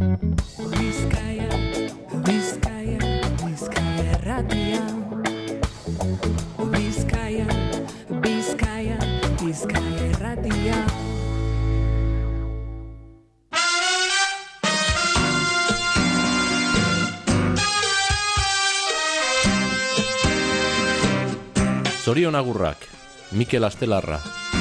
Bizkaia, Bizkaia, Bizkaia erratia. Bizkaia, Bizkaia, Bizkaia erratia. Zorion agurrak, Mikel Astelarra.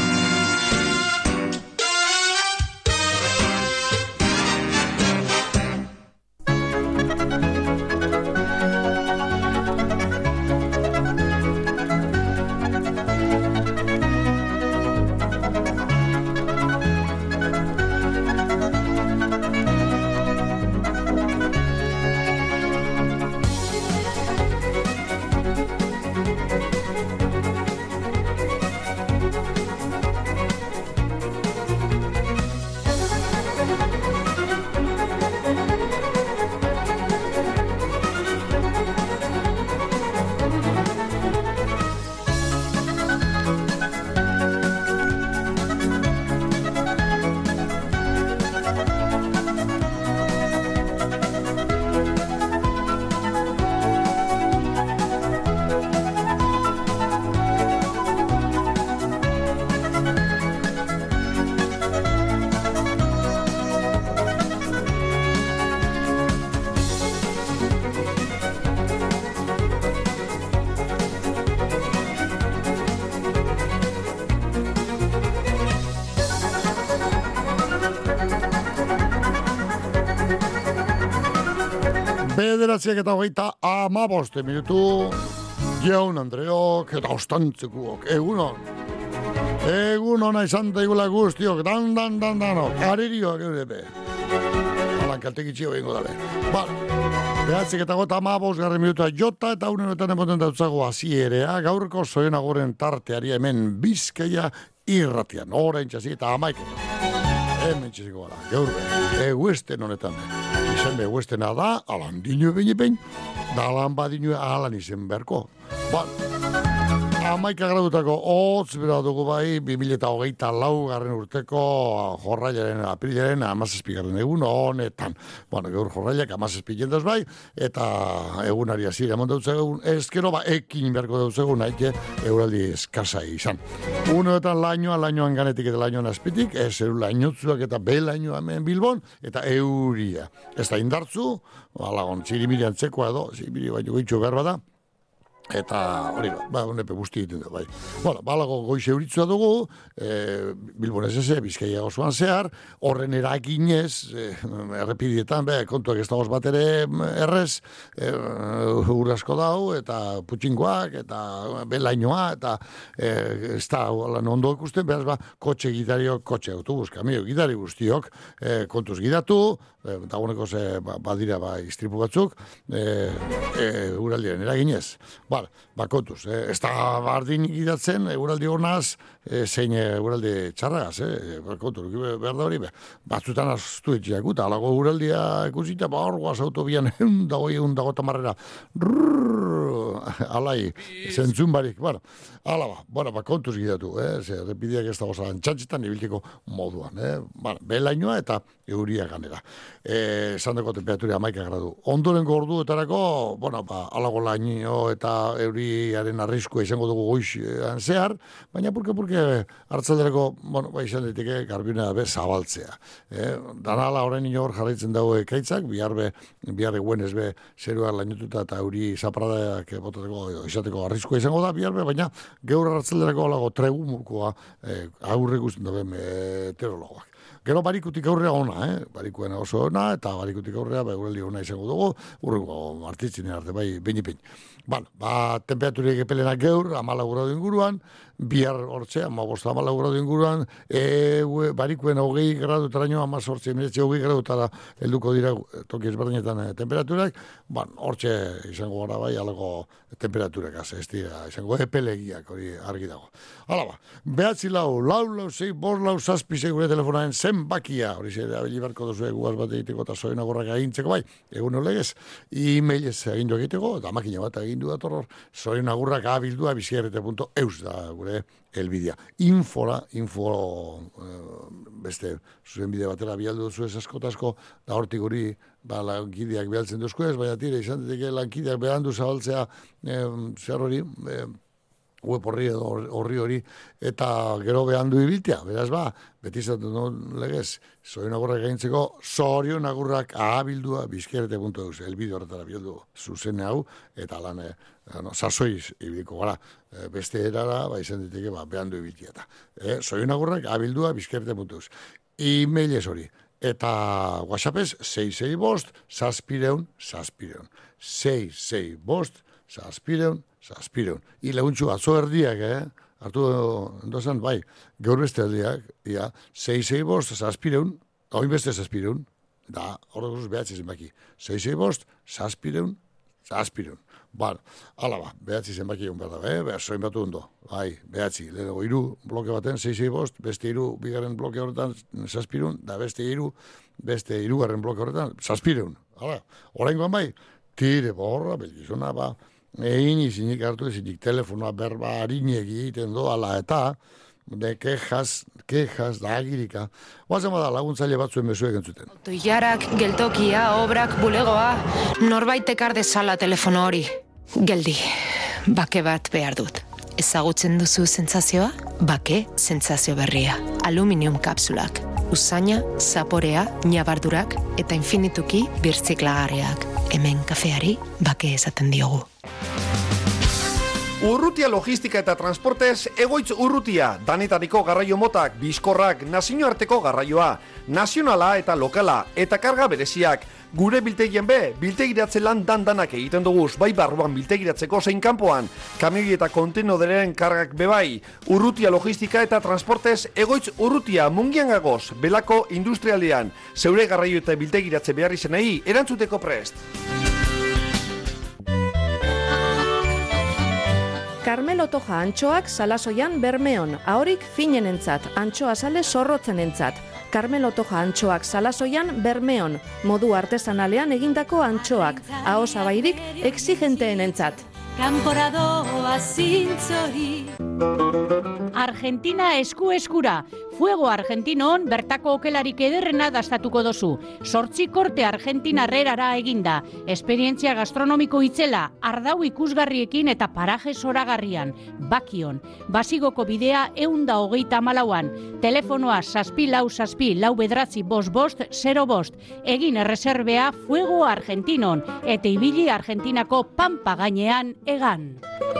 Bederatziak eta hogeita 15 minutu, jaun Andreok eta ostantzekuok, egunon. Egunona izan daigula guztiok, danok, aririoak eurebe. Alan kaltekitxio behingo dabe. Behatzik eta gota 15 minutua jota eta unenetan emoten dautzago azierea, gaurko zoen agoren tarteari hemen Bizkaia irratian, orain txasi eta amaiketan. Hemen txasiko gara, gaurbe, eguesten honetan. Izen behuestena da, alan dinu behin, da alan badinu alan izen berko. 11 gradutako hotz bera dugu bai, 2024 garren urteko jorrailaren, aprilaren 17 garren egun honetan. Gaur jorrailak 17 jendaz bai, eta egunari azira emon dautzegun, ezkero ekin berko dautzegun, haike euraldi eskasa izan. Unoetan lainoan ganetik eta lainoan azpitik, ez lainotzuak eta belainoa hemen Bilbon, eta euria. Ez da indartzu, alagon, txirimiri antzekoa edo, txirimiri baino goitxo behar bada, eta hori honepe guzti egiten du, bai. Balago goize euritzua dugu, Bilbon ez Bizkaia osoan zehar, horren eraginez, errepidietan, kontuak ez dagoz bat ere errez, urasko dau, eta putxingoak, eta belainoa, eta ez da ondo ikusten, behaz kotxe gidariok, kotxe autobus, kamio gidari guztiok, kontuz gidatu, dagoeneko badira istripu batzuk, uraldiaren eraginez. Kontuz, ez da bardin gidatzen, uraldi honaz, zein uraldi txarragaz, kontuz, behar da hori, batzutan aztu etxeak, eta alago uraldia ikusita, hor guaz autobian, dago tamarrera, alai, zentzun barik, kontuz gidatu, repideak ez dago zalan txantxetan, ibilteko moduan, belainoa eta euria ganera. Esan dago temperatura 11 gradu. Ondorengo orduetarako, alago laino eta euriaren arriskua izango dugu goizean zehar, baina purke hartzalderako, izan diteke garbina zabaltzea. Danala horrein hor jarraitzen dago ekaitzak, bihar eguen ez zerua lainotuta eta euri zaparadaak botateko izateko arriskua izango da, baina gaur hartzalderako alago tregumukoa aurre ikusten dabe meteorologoak. Gero barikutik aurrea ona, barikuena oso ona, eta barikutik aurrea euraldi ona izango dugu, urrengo martitzinen arte, behin. Temperaturik epelena gaur, 14 gradu inguruan, bihar hortzea, 14 gradu inguruan, barikuen 20 gradu taraino, 18, 20 gradu tara helduko dira toki ezberdinetan temperaturak, hortxe izango gara alago temperaturak, ez dira, izango epelegiak hori argi dago. Hala behatzi lau, 6, 5, 6, gure telefonaren zenbakia, hori zer, abilibarko duzu eguaz bat egiteko eta zoen agorrak egintzeko egun olegez, e-mailez egindu egiteko, eta makina bat egindu dator hor, zoen agurrak abildua bizierrete.eus da gure be elbidea. Beste, zuzen bide batera bialdu duzu ez askotasko, da hortik hori lankideak behaltzen duzko ez, baina tire, izan diteke lankideak behandu zabaltzea zer hori, web horri edo horri hori, eta gero behandu ibiltea, beraz beti izatu legez, Zorionagurrak gaintzeko, Zorionagurrak ahabildua bizkerete.eus, elbide horretara bildu zuzen hau, eta lan, sasoiz ibiliko gara, beste erara, izan diteke, behandu ibiltea eta. Zorionagurrak ahabildua bizkerete.eus. E-mail ez hori. Eta WhatsAppez 665 zazpireun. 665 zazpireun. Ilaguntxu, atzo erdiak, hartu dozan, gaur beste erdiak, 665 zazpireun, hau beste zazpireun, da, hor duguz behatzi zenbaki. 665 zazpireun. Ala behatzi zenbaki egun behar da, soin batu ondo, behatzi, lehenago iru bloke baten, 665, beste iru bigarren bloke horretan zazpireun, da beste irugarren bloke horretan zazpireun. Oraingoan tire borra, belgizuna, egin izinik hartu ezinik telefonoa berba harinek egiten doala eta de quejas da agirika. Oazen bada laguntzaile batzuen mezuek entzuten. Toilarak, geltokia, obrak, bulegoa, norbait ekar dezala telefono hori. Geldi, bake bat behar dut. Ezagutzen duzu sentsazioa? Bake sentsazio berria. Aluminium kapsulak. Usaina, zaporea, ñabardurak eta infinituki birziklagarriak. Hemen kafeari bake esaten diogu. Urrutia logistika eta transportez, Egoitz Urrutia, danetariko garraio motak, bizkorrak, nazioarteko garraioa, nazionala eta lokala, eta karga bereziak. Gure biltegien biltegiratze lan danak egiten duguz, bai barruan biltegiratzeko zein kanpoan, kamioi eta kontenoderen kargak bebai. Urrutia logistika eta transportez, Egoitz Urrutia, Mungian gagoz, Belako industrialdean, zeure garraio eta biltegiratze behar izenei, erantzuteko prest. Carmelo Toja antxoak Salasoian Bermeon, ahorik finenentzat, antxoa sale zorrotzenentzat. Carmelo Toja antxoak Salasoian Bermeon, modu artesanalean egindako antxoak, ahosabairik exigenteenentzat. Kanporadoa zintzori. Argentina eskura. Fuego Argentinon bertako okelarik ederrena dastatuko dozu. 8 korte Argentina herrerara eginda. Esperientzia gastronomiko itzela, ardau ikusgarriekin eta paraje zoragarrian. Bakion. Basigoko bidea 134an. Telefonoa 644-4 Egin erreserbea Fuego Argentinon. Eta ibili Argentinako pampa gainean egan.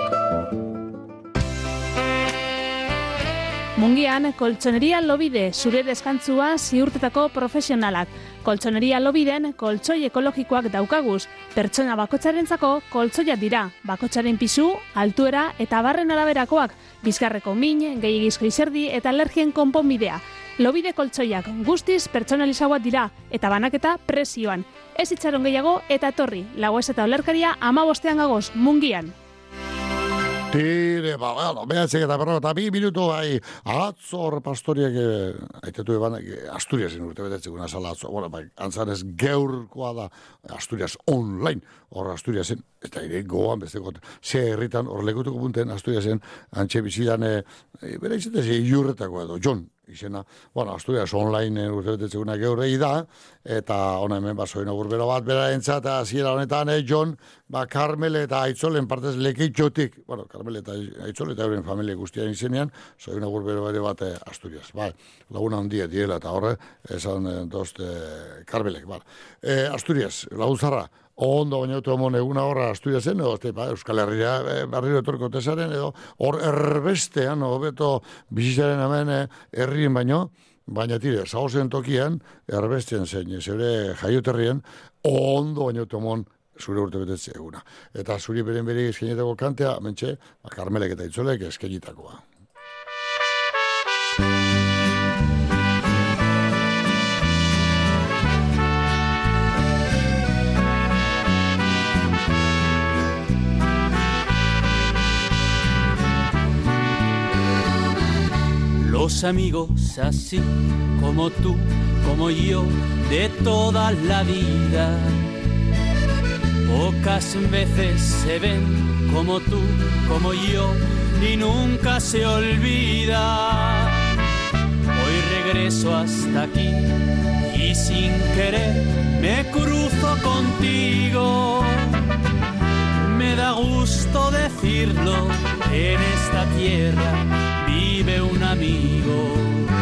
Mungian, Koltsoneria Lobide, zure deskantzua ziurtetako profesionalak. Koltsoneria Lobiden, koltsoi ekologikoak daukaguz. Pertsona bakotsarentzako koltsoiak dira. Bakotsaren pisu, altuera eta barren araberakoak. Bizkarreko min, gehiagizko izerdi eta alergien konponbidea. Lobide koltsoiak guztiz pertsonalizagoak dira eta banaketa prezioan. Ez itxaron gehiago eta etorri. Lagoez eta olerkaria 15 gagoz, Mungian. Tire, behatzek eta 2 minutu, atzor pastoriak, aitetu eban, Asturiasen urte betetzekuna zala atzo, antzanez geurkoa da Asturias online, hor Asturiasen, eta ere goan besteko, ze herritan, hor lekutuko punten Asturiasen, antxe bizidan, bera izatez, iurretako edo, Jon, izena, Asturias online urte betetzekuna geurrei da, eta hona hemen basoin agurbero bat, bera entzat, hasiera honetan, Jon, Carmel eta Aitzolen partez lekeitxotik, Carmel eta Aitzol eta euren familia guztian izenean, soin agurbero bere bat Asturias, laguna handia diela eta horre, esan dost Carmelek, Asturias, laguntzarra, ondo baina auto emon eguna horra Asturiasen, edo Euskal Herria barriro etorko tesaren, edo hor erbestean, hobeto bizitzaren hemen herrien baina tire, zaozen tokian, erbestean zein, zeure jaioterrien, ondo baina auto emon zure urte betetze eguna. Eta zuri beren eskainetako kantea, mentxe, Carmelek eta Itzolek eskainitakoa. Los amigos así como tú, como yo, de toda la vida, pocas veces se ven como tú, como yo, ni nunca se olvida. Hoy regreso hasta aquí y sin querer me cruzo contigo. Me da gusto decirlo, en esta tierra vive un amigo.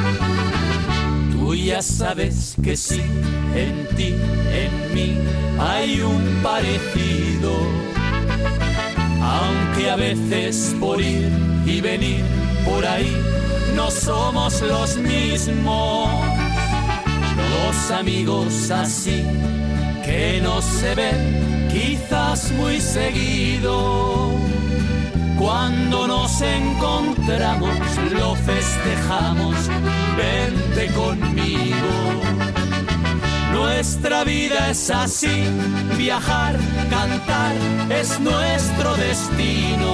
Tú ya sabes que sí, en ti, en mí hay un parecido. Aunque a veces por ir y venir por ahí no somos los mismos. Dos amigos así que no se ven quizás muy seguido. Cuando nos encontramos lo festejamos, vente conmigo. Nuestra vida es así, viajar, cantar, es nuestro destino.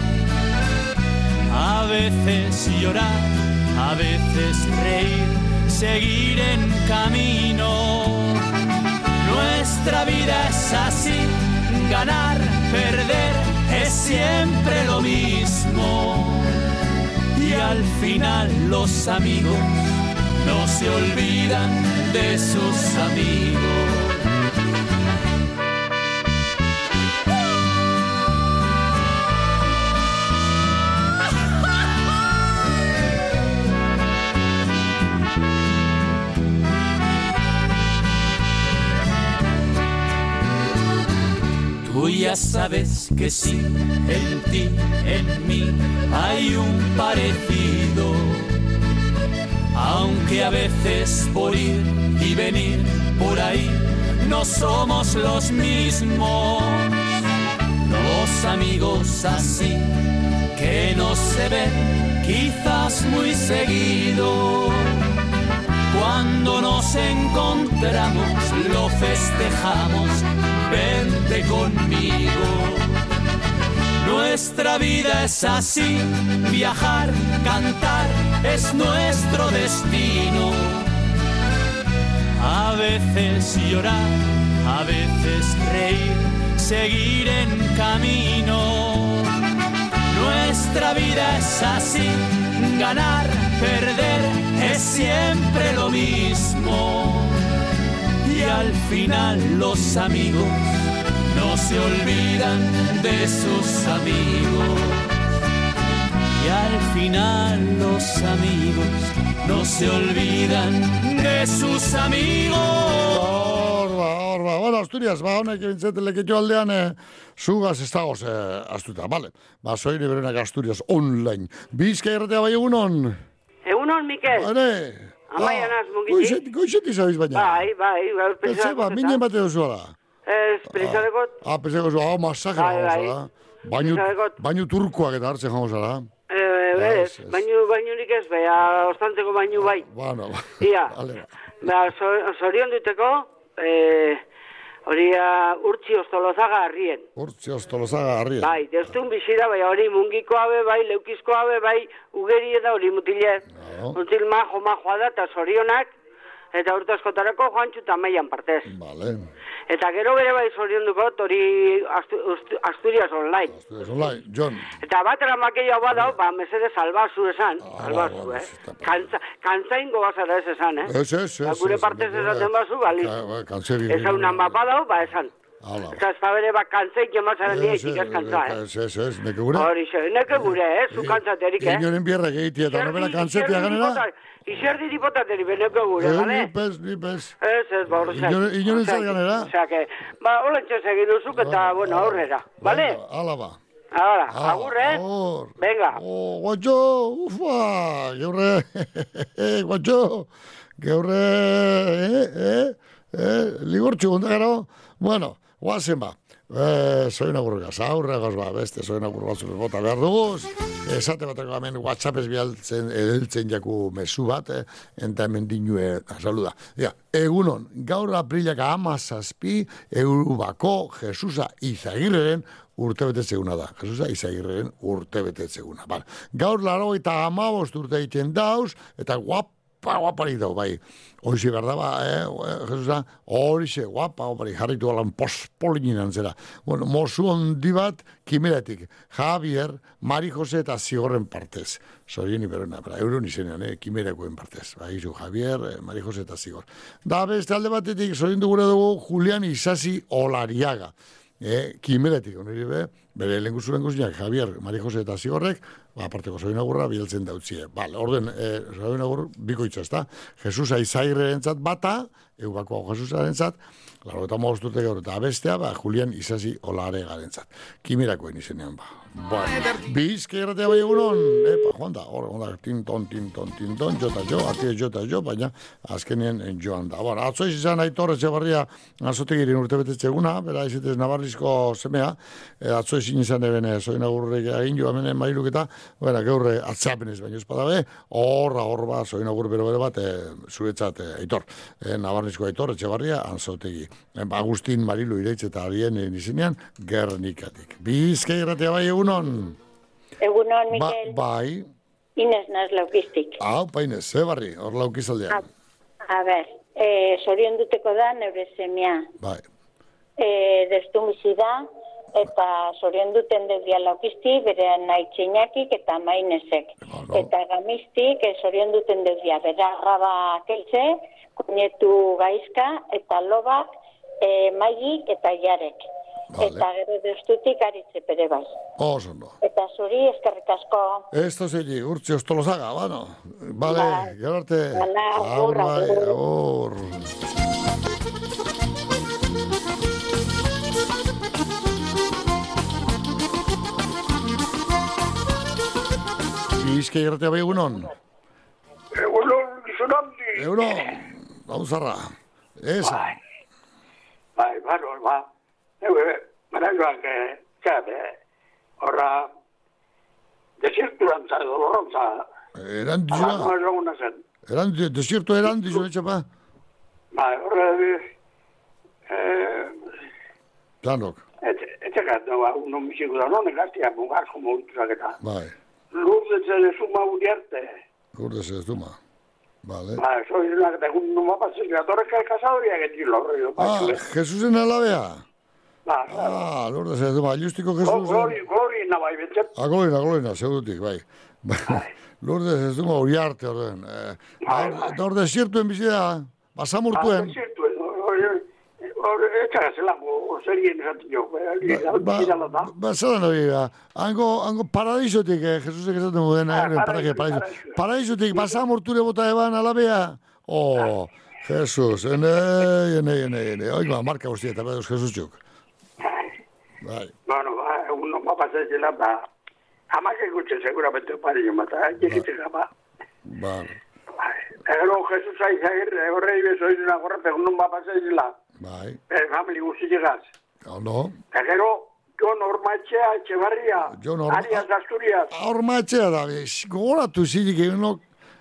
A veces llorar, a veces reír, seguir en camino. Nuestra vida es así, ganar, perder, es siempre lo mismo. Y al final los amigos no se olvidan de sus amigos. Tú ya sabes que sí, en ti, en mí hay un parecido. Aunque a veces por ir y venir por ahí no somos los mismos. Dos amigos así que no se ven quizás muy seguido. Cuando nos encontramos lo festejamos, vente conmigo. Nuestra vida es así, viajar, cantar, es nuestro destino. A veces llorar, a veces reír, seguir en camino. Nuestra vida es así, ganar, perder, es siempre lo mismo. Y al final los amigos no se olvidan de sus amigos. Y al final los amigos no se olvidan de sus amigos. Horba. Bueno, Asturias, honek ebintzeteleketxo aldean zugaz ez dagoz astuta, vale. Soini berenak Asturias online. Bizkai erratea bai egunon? Egunon, Mikel. Bale. Amaia naz, mungiti. Goixeti zabiz baina. Bai. Zeba, minen bate duzu ala. Presadekot. Presadekot zu, masaje jango zara. Bainu turkoak eta hartzen jango zara. Bainurik ez, ostantzeko bainu bai. Bueno, ia. Zorion duteko, hori Urtzi Ostolozaga harrien. Urtzi Ostolozaga harrien. Bai, destun bizira, hori mungikoa be, bai, leukizkoa be, bai, ugeri eta hori mutile. Mutil majoa da, eta zorionak, eta urte askotarako Joantxu eta Maian partez. Vale. Eta gero bere bai zorion dukot, hori Asturias online. Asturias online, John. Eta bat eramakeia badau, mesede salbazu esan. Salbazu, Kantzaingo bazara ez esan, Ez. Gure partez esaten bazu, bali. Kantzeri. Eza unan mapadau, esan. Eta ez bere kantzeik jemazaren diaitik ez kantza, Ez, neke gure. Neke gure, zu kantzaterik, Inoren bierrak egitea, eta nobera kantzetia ganera. Izerdi dipotateri beneko gure, bale? Ni pez. Ez, horrezak. Inoren zer ganera. Osea, que, holentxe segin duzuk eta, aurrera, bale? Hala ba. Ahora, agur, Venga. Guatxo, ufa, guatxo, ligortxu, ondagaro. Bueno, guazen ba. Soin agurgaz, aurregaz ba, beste soin agurgaz bota behar duguz. Esate batako hemen WhatsApp ez bialtzen edeltzen jaku mesu bat, enta hemen dinue, saluda. Egunon, gaur aprilaka 17 Eurubako Jesusa Izagirreren urtebetetzeguna da. Jesusa Izagirreren urtebetetzeguna. Gaur 95 urte egiten dauz, eta guaparik dago, bai. Horixe behar da, Jesusa, horixe, guaparik, jarritu alan pospolininan zera. Bueno, mozu ondi bat, kimeratik, Javier, Mari Jose eta Zigorren partez. Zorien iberona, euron izenean, kimerakoen partez. Bai, Javier, Mari Jose eta Zigor. Da, beste alde batetik, zorien dugure dugu, Julian Isasi Olariaga. Kimeratik, bere lenguzuren guzinak, Javier, Mari Jose eta Zigorrek, aparteko Sorin Agurra bieltzen dautzie. Orden, Sorin Agur, bikoitza, ezta? Jesus Aizairren zat bata, eubakoa Jesusaren zat, laro eta mogostute gaur, eta abestea, Julian Isasi Olarregaren zat. Kimerakoen izenean, Bizke erratea bai egunon, joan da, tinton, jota jo, baina azkenien joan da. Atzo izan Aitor Etxebarria Azotegiren urtebetetze eguna, bera izetez Navarrizko semea, atzo izan ebene Sorin Agurrek egin jo amenen mailuketa, geurre atzapenez baino espadabe, horba Sorin Agur bero bat, zuretzat Aitor, Navarrizko Aitor Etxebarria Azotegi. Agustin Marilu ireitz eta arien izenean, Gernikatik. Bizke erratea bai egunon. Egunon, Mikel. Bai. Inez naz laukiztik. Inez, barri, hor laukizaldean. A ber, sorion duteko da, neure semia. Bai. Destumizi da, eta sorion duten dezia laukizti, bere nahi txinakik eta mainezek. Eta gamiztik, sorion duten dezia, bera raba keltze, kunetu gaizka, eta lobak, maigik eta jarek. Vale. Eta gero destutik aritze pere bai. Osondo. Eta zuri eskerrik asko. Esto zeli, urtzi ostolozaga, bueno. Vale, gero arte. Agur. Bizke irratea bai egunon. Egunon, gizonamdi. Egunon, gauzarra. Esa. Bai, Marajoak, horra, desierturantza edo lorrontza. Desierto erandizun, etxapa? Horra, Planok. Etxekat, unon biziko da, non egaztia, mungarko mugiturak eta. Bai. Lourdes de Zuma uriarte. Lourdes de Zuma. Vale. Soizunak eta egun numa pazik, atorreka ekazadoriak etxilo. Jesusen alabea? Lourdes de Zuma, justiko Jesus. Glorina bai, betzet. Glorina, zeudutik, bai. Lourdes de Zuma uriarte orden. Hor desiertuen bizida, basamurtuen. Desiertuen, etxagazelako, zerien esatik jo. Zalan hori, hango paradisotik, Jesusek esaten muden, paradisotik, basamurture bota eban alabea. Jesus, ene, oiga, marka guztia, eta beduz Jesus txuk. Bueno, uno va a pasar de la jamás que escuche seguramente para yo matar, que se llama. Vale. Pero Jesús ahí rey soy una gorra, pero no va a pasar de la. Bai. Family usi llegas. No. Pero yo Normachea Echevarria. Arias Asturias. Normachea da, gogoratu zirik no.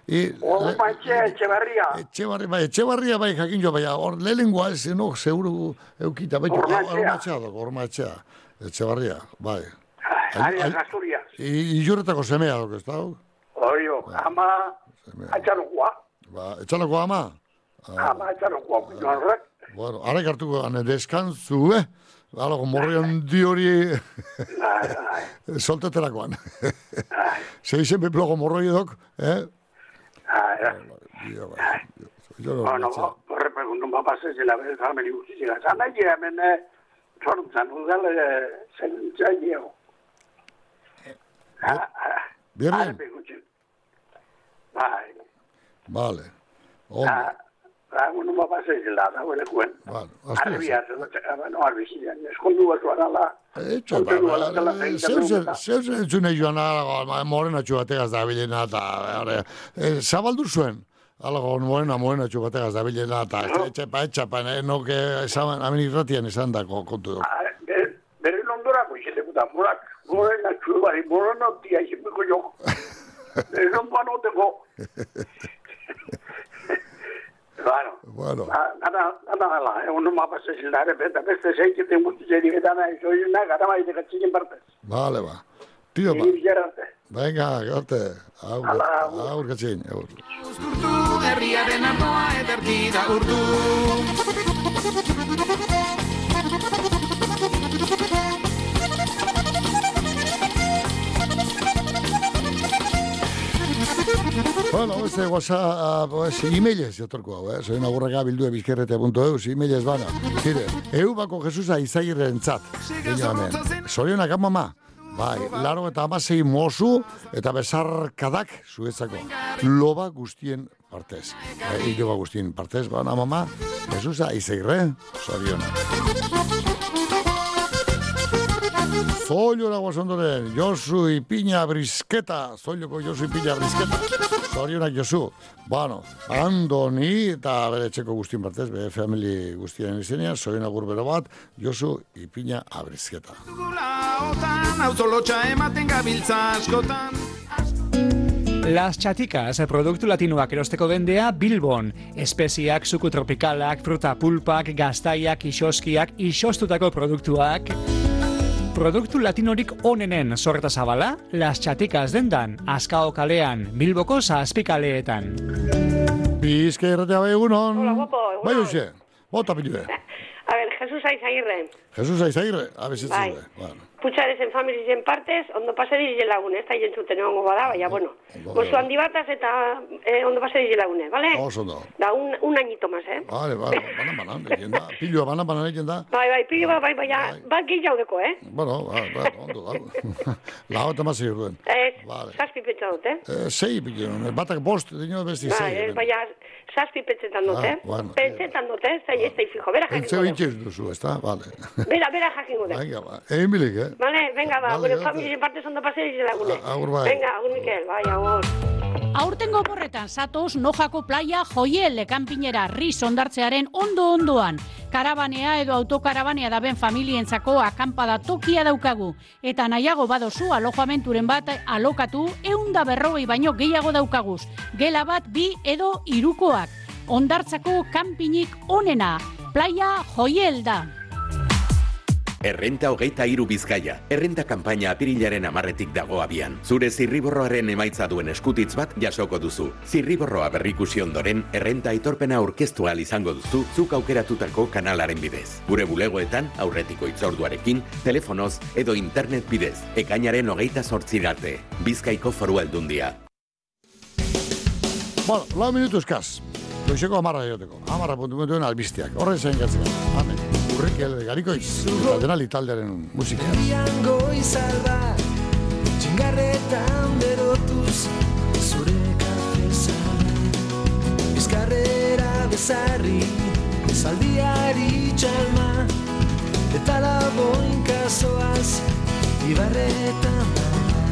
Etxebarria bai jakin jo, bai, hor lehengoa ez, seguru eukita, bai, Ormatxea, Etxebarria, bai. Arias Asturias. Iurretako semea, dok, ez da? Oio, ama, atxalokoa. Etxalokoa ama? Ama, atxalokoa, horrek. Bueno, arek hartuko gane deskantzu, Alago, morri handi hori solteterakoan. Zeizen beplogo morroi edok, Bueno, horrepegun non bapasezela bez famili guztiziga. Zana hemen sortzan udale zentzaileago. Bien. Bai. Vale. Non bapasezela, da huelekuen. Arbiaz, arbizian, eskondu bat zuanala. Zeusen entzune joan morenatxu bategaz da bilena eta zabaldu zuen. Alago morenatxu bategaz da bilena eta etxapa, noke amen irratian esan dako kontu dut. Bere nondorako izetekuta, morenatxu bari, morenatia izepeko jo. Bere nondoanoteko. Bueno. Nada, uno mapa se silare, beste zeiketen guzti zeri betana, soy una gata maite katziken partez. Vale, ba. Tiro, ba. Ibilgerarte. Venga, garte. Aur, gatzin. Herriaren ardoa ederki da urdu. Bueno, WhatsApp, emailez jotorko hau, Soin agurraka bildu bizkerrete.eus, emailez bana. Tire, bako Jesusa Izagirren txat. Zorionak amama. Bai, laro eta amasei mozu eta bezarkadak zuetzako. Loba guztien partez. Iloba guztien partez, bana mama. Jesusa Izagirre, zorionak. Zoilora guazondoren, Josu Ipiña Brisketa. Zoiloko Josu Ipiña Brisketa. Zorionak Josu. Bueno, Andoni eta bere txeko guztien partez, bere family guztien izenean, zorionak gurbero bat, Josu Ipiña Brisketa. Las Chaticas, produktu latinoak erosteko dendea Bilbon. Espeziak, suku tropikalak, fruta pulpak, gaztaiak, isoskiak, isostutako produktuak. Produktu latinorik onenen sorta zabala, Las Chaticas dendan, Azkao kalean, Bilboko zazpikaleetan. Bizka erratea bai egunon. Hola, guapo, egunon. Bai hoxe, bota pilue. A ver, Jesús Izagirre. Jesús Izagirre, abesetzen Bai. Bueno. Putxarezen familien partez, ondo paseri lagune, ez da jentzuten egongo bada, baina, bueno. Gozu handi bataz eta ondo paseri lagune, bale? Oso ondo. Da, un añito más, Vale, banan, legenda. Pilua banan, legenda. Bai, pilua, bai, bat gehiaudeko, Bueno, ondo da. Lau eta mazei urduen. Zazpi pentsa dut, Sei piluen, batak bost, dino besti sei. Baina, zazpi pentsetan dut, Pentsetan dut, ez da fijo, bera jakingo dut. Pentsa duzu, ez da, vale. Bera jakingo dut. Venga, ba, egin bilik, Vale, venga, ba, gure familien partez ondo paseri lagune. Agur bai. Venga, agur Mikel, bai, agur. Aurtengo borretan zatoz Nojako playa Joiel lekanpinera Riz ondartzearen ondoan. Karabanea edo autokarabanea daben familientzako akampada tokia daukagu. Eta nahiago badozu alojamenturen bat alokatu 140 baino gehiago daukaguz. Gela bat 2 edo 3koak. Ondartzako kanpinik onena. Playa Joiel da. Errenta 23 Bizkaia. Errenta kanpaina apirilaren 10etik dago abian. Zure zirriborroaren emaitza duen eskutitz bat jasoko duzu. Zirriborroa berrikusi ondoren, errenta aitorpena aurkeztu ahal izango duzu, zuk aukeratutako kanalaren bidez. Gure bulegoetan, aurretiko itzorduarekin, telefonoz edo internet bidez. Ekainaren 28 arte. Bizkaiko Foru Aldundia. Bueno, 4 minutu eskaz. Goizeko 10 joteko. 10 albisteak. Horren zain gatzen. Amen. Urrikel Garikoiz, Taldenali taldearen musika. Herrian goizalda, txingarretan berotuz, zure kafezan. Bizkarrera bezarri, zaldiari txalma, eta laboinka zoaz, ibarretan da.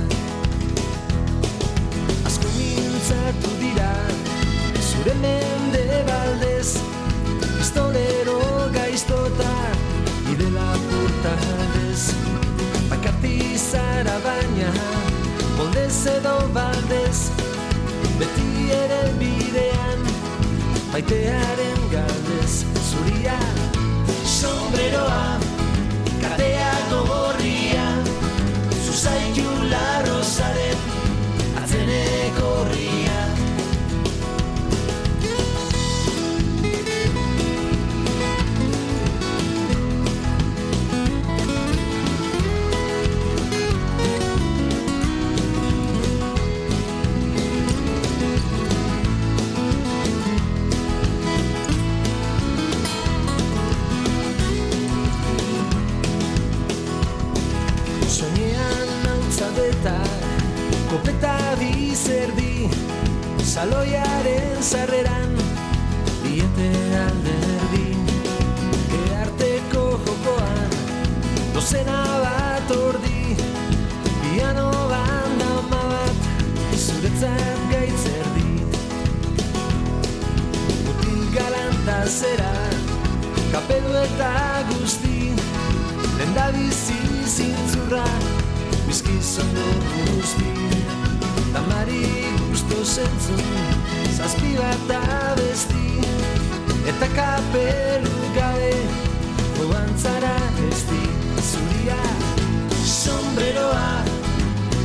Asko mintzatu dira, zure mende baldez, pistolero gaiztota, idela portadez. Bakartizara baina, moldez edo baldez, beti ere bidean, maitearen galdez. Zuria, sombreroa, katea gorria, zuzaitu larrozaren, atzeneko horria. Kopeta bizerdi, saloiaren zarreran, diete alderdi. Gearteko jokoan, dozena bat ordi, piano banda bat, zuretzat gaitzerdi. Mutil galanta zera, kapelu eta guzti, denda bizi zintzurra, bizkizondo guzti. Tamari gusto zentzun, zazpi bat abesti, eta kapelu gabe, goantzara ezti. Zuria, sombreroa,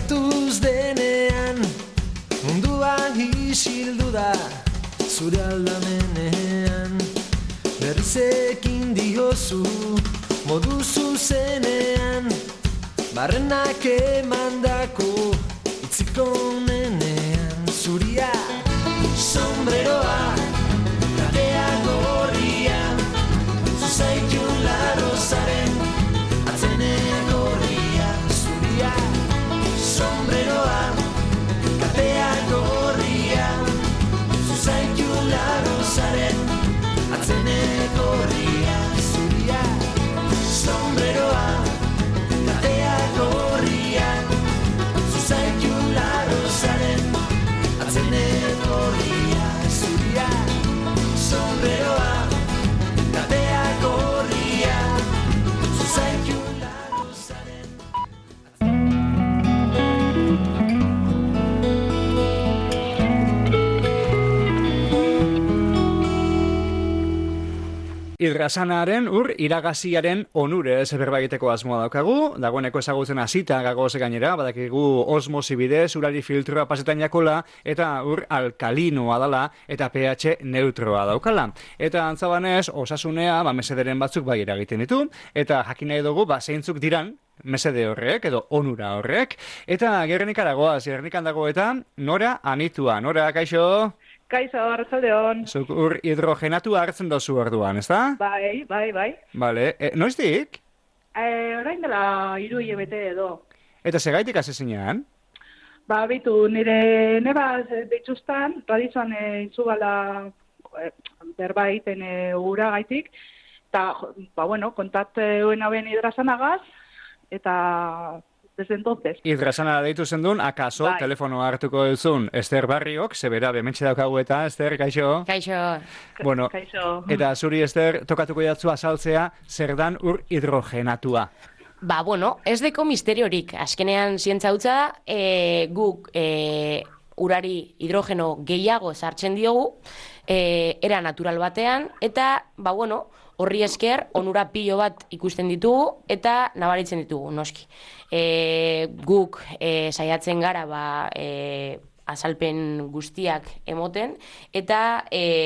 gertuz denean, mundua isildu da, zure aldamenean. Berrizekin diozu, modu zuzenean, barrenak emandako itziko nenean. Zuria, sombreroa, katea gorria, zuzaitu larozaren atzeneko horria. Zuria, sombreroa, katea gorria, zuzaitu larozaren atzeneko horria. Zuria, sombreroa, katea gorria, zuzaitu larozaren atzeneko horria. Zuria, sombreroa, katea gorria, zuzaitu larozaren. Hidrasanaren iragaziaren onurez berba egiteko asmoa daukagu, dagoeneko ezagutzen hasita gagoz gainera, badakigu osmosi bidez, urari filtroa pasetan jakola, eta alkalinoa dala, eta pH neutroa daukala. Eta antzabanez, osasunea, mesederen batzuk bai eragiten ditu, eta jakin nahi dugu, zeintzuk diran, mesede horrek, edo onura horrek, eta Gernika dagoaz, Gernikan dago eta Nora Anitua. Nora, kaixo? Kaixo, arratsaldeon. Zuk hidrogenatu hartzen dozu orduan, ezta? Bai. Bale, noiztik? Orain dela 3 hilabete edo. Eta segaitik asezinean? Bitu, nire nebaz dituztan, radizioan intzugala berba egiten ura gaitik, eta, kontatuen hauen hidrasanagaz, eta desde entonces. Hidrasana deitu zendun, akaso, telefonoa hartuko duzun, Ester Barriok, zebera, bementxe daukagu eta, Ester, kaixo? Kaixo. Bueno, kaixo. Eta zuri, Ester, tokatuko jatzu azaltzea, zer dan hidrogenatua? Ez deko misteriorik. Azkenean zientza hutsa da, guk urari hidrogeno gehiago sartzen diogu, era natural batean, eta, horri esker, onura pilo bat ikusten ditugu, eta nabaritzen ditugu, noski. Guk saiatzen gara, azalpen guztiak emoten, eta,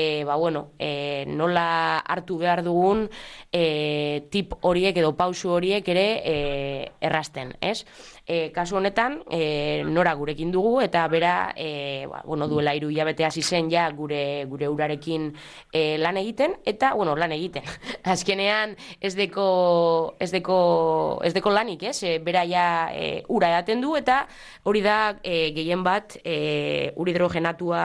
nola hartu behar dugun tip horiek edo pausu horiek ere errasten, ez? Kasu honetan, Nora gurekin dugu, eta bera, duela 3 hilabete hasi zen ja gure urarekin lan egiten, eta, lan egiten. Azkenean ez deko lanik, ez? Bera ja ura edaten du, eta hori da gehien bat ur hidrogenatua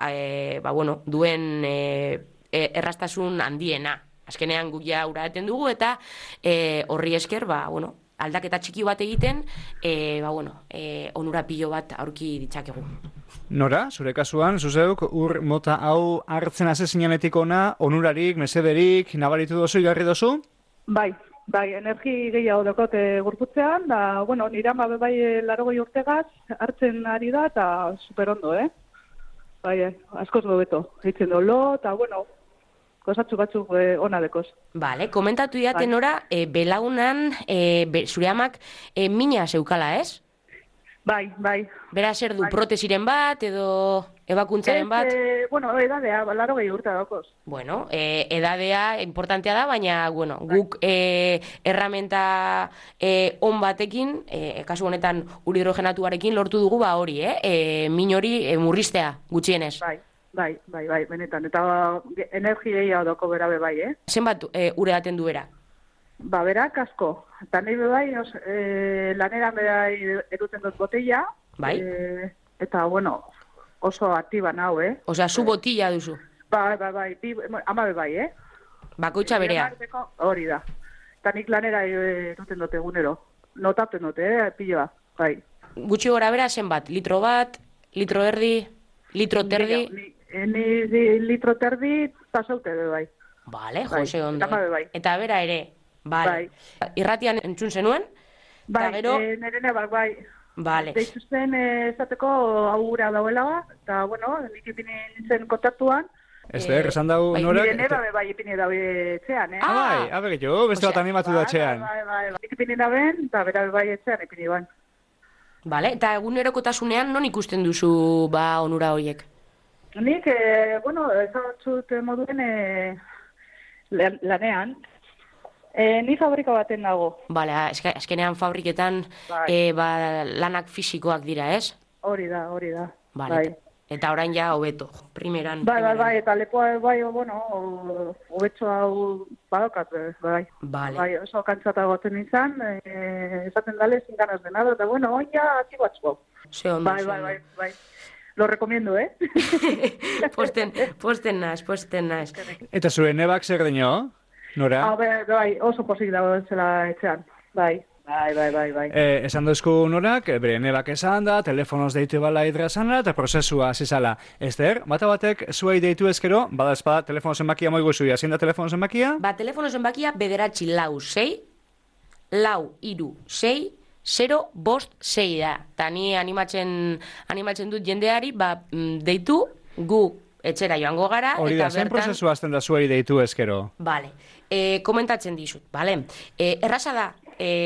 duen errastasun handiena. Azkenean guk ja ura edaten dugu, eta horri esker, aldaketa txiki bat egiten, onura pilo bat aurki ditzakegu. Nora, zure kasuan, zuzeuk, ur mota hau hartzen asezinenetik ona, onurarik, mesederik, nabaritu dozu, igarri dozu? Bai, energi gehiago dakote gorputzean, da, nire ama bai 80 urtegaz hartzen ari da, eta super ondo, Bai, askoz gobeto, egiten dolo, eta, gozatzu batzuk ona dekoz. Bale, komentatu diaten Nora, belaunan zure amak mina zeukala, ez? Bai. Bera zer du, protesiren bat, edo ebakuntzaren bat? Edadea, 80 urte dagoz. Edadea importantea da, baina, guk erramenta on batekin, kasu honetan ur hidrogenatuarekin lortu dugu hori, min hori murriztea, gutxienez. Bai, benetan, eta energia doko berabe bai, Zenbat ure daten du bera? Berak asko. Eta nahi bai, laneran berai eruten dut botella. Bai. Eta, oso aktiba nau, Osea, zu botilla duzu? Bai, ama bai, Bakoitza berea? Hori da. Eta nik lanera eruten dut egunero. Notaten dut, piloa, bai. Gutxi gora bera zenbat? Litro bat? Litro erdi? Litro terdi? Ni litro terdi pasaute bai. Bale, jose ondo. Eta bera ere? Bai. Irratian entzun zenuen? Bai, nerene bai. Bale. Deitu zen esateko augura dauela, eta, nik ipini nintzen kontaktuan. Ester, esan dago Nora... Nire neba bai ipini dabe etxean, Bai, abegitxo, beste bat animatu da etxean. Bai. Nik ipini daben, eta bera bai etxean ipini bain. Bale, eta egunerokotasunean non ikusten duzu onura horiek? Nik, ezagutzut moduen lanean. Ni fabrika baten dago. Bale, azkenean fabriketan lanak fisikoak dira, ez? Hori da. Bale, eta orain ja hobeto, primeran. Bai, eta lepoa, hobetxo hau badokat, bai. Bale. Bai, oso kantzata goten izan, esaten dale sin ganas de nada, eta hoy ya aquí batzuko. Se ondo, bai. Lo recomiendo, Posten naz. Eta zure nebak zer dino, Nora? Bai, oso posik dago zela etxean, bai. Bai. Esan duzku Norak, bere nebak esan da, telefonoz deitu bala hidrazana eta prozesua zizala. Ester, batek zuei deitu ezkero, bada espada telefono zenbakia moigu zuia. Zein da telefono zenbakia? Telefono zenbakia 9-6-4-6-0-5-6 da. Ta ni animatzen dut jendeari, deitu gu etxera joango gara. Hori da, zen prozesua azten da zuei deitu ezkero? Bale, komentatzen dizut, bale? Erraza da,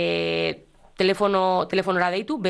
telefonora deitu,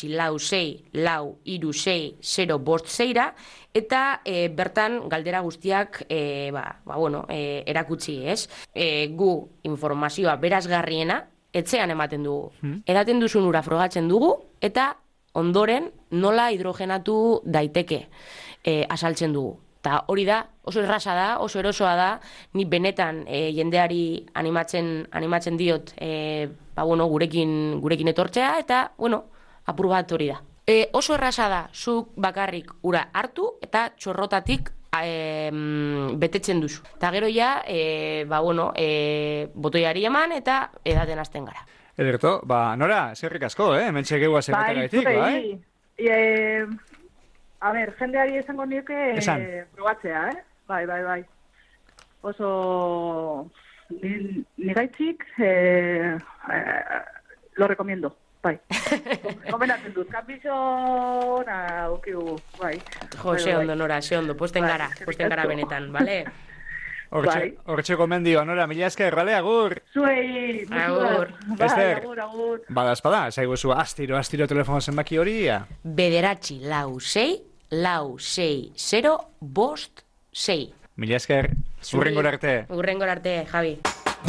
9-6-4-6-0-5-6 eta bertan galdera guztiak erakutsi, ez? Gu informazioa berazgarriena etxean ematen dugu. Edaten duzun ura frogatzen dugu eta ondoren nola hidrogenatu daiteke azaltzen dugu. Eta hori da, oso erraza da, oso erosoa da, ni benetan jendeari animatzen diot gurekin etortzea, eta, apur bat hori da. Oso erraza da, zuk bakarrik ura hartu eta txorrotatik betetzen duzu. Eta gero ja, botoiari eman eta edaten hasten gara. Ederto, Nora, zerrik asko, mentxe geua zenbategaitik, bai? A ber, jendeari esango nioke probatzea, Bai. Oso nigaitzik lo recomiendo, bai. Komenatzen dut, kanbizona ukiu, bai. Jo, ze ondo, Nora, ze ondo, posten gara benetan, bale? Hortxe gomendio, Nora, mila esker, bale, agur? Zuei, agur. Ester, agur. Bada espada, zaiguzu astiro telefono zenbaki hori, 9-6-4-6-0-5-6. Mila esker, urrengora arte. Urrengora arte, Javi.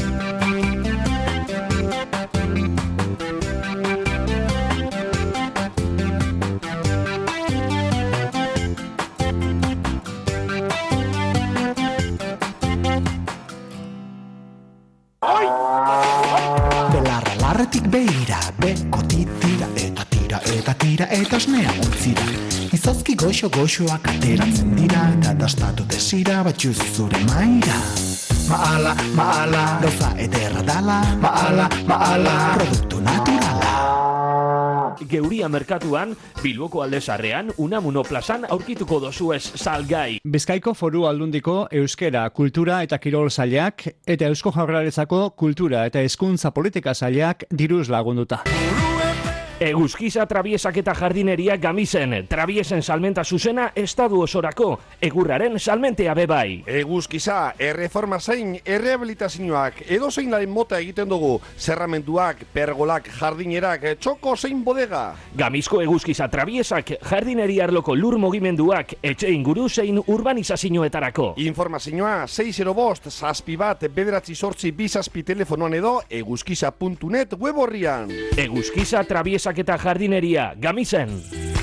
Larretik beira, beko tira eta osnea untzira. Izozki goxoak ateratzen dira, eta dastatu desira batxuz zure maira. Maala, gauza ederra dala, maala, produktu naturala. Geuria merkatuan, Bilboko aldezarrean, Unamuno plazan aurkituko dozuez salgai. Bizkaiko Foru Aldundiko Euskera, Kultura eta Kirol sailak eta Eusko Jaurlaritzako Kultura eta Hezkuntza Politika sailak diruz lagunduta. Eguzkiza trabiesak eta jardineria Gamizen, trabiesen salmenta zuzena estadu osorako, egurraren salmentea bebai. Eguzkiza, erreforma zein, errehabilitazioak, edozein laren mota egiten dugu, zerramenduak, pergolak, jardinerak, txoko zein bodega. Gamizko eguzkiza trabiesak, jardineria arloko lur mugimenduak, etxe inguru zein urbanizazioetarako. Informazioa 605-61-9 telefonoan edo eguzkiza.net web horrian. Eguzkiza trabiesak eta jardineria, Gamizen.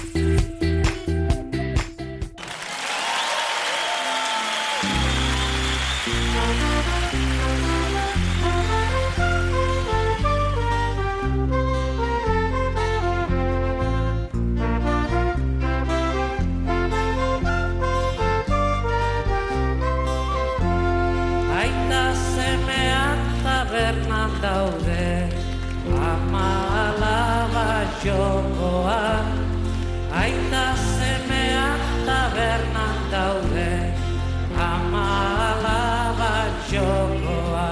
Aita semeak tabernan daude, jokoa, aita semeak tabernan daude, ama alaba jokoa.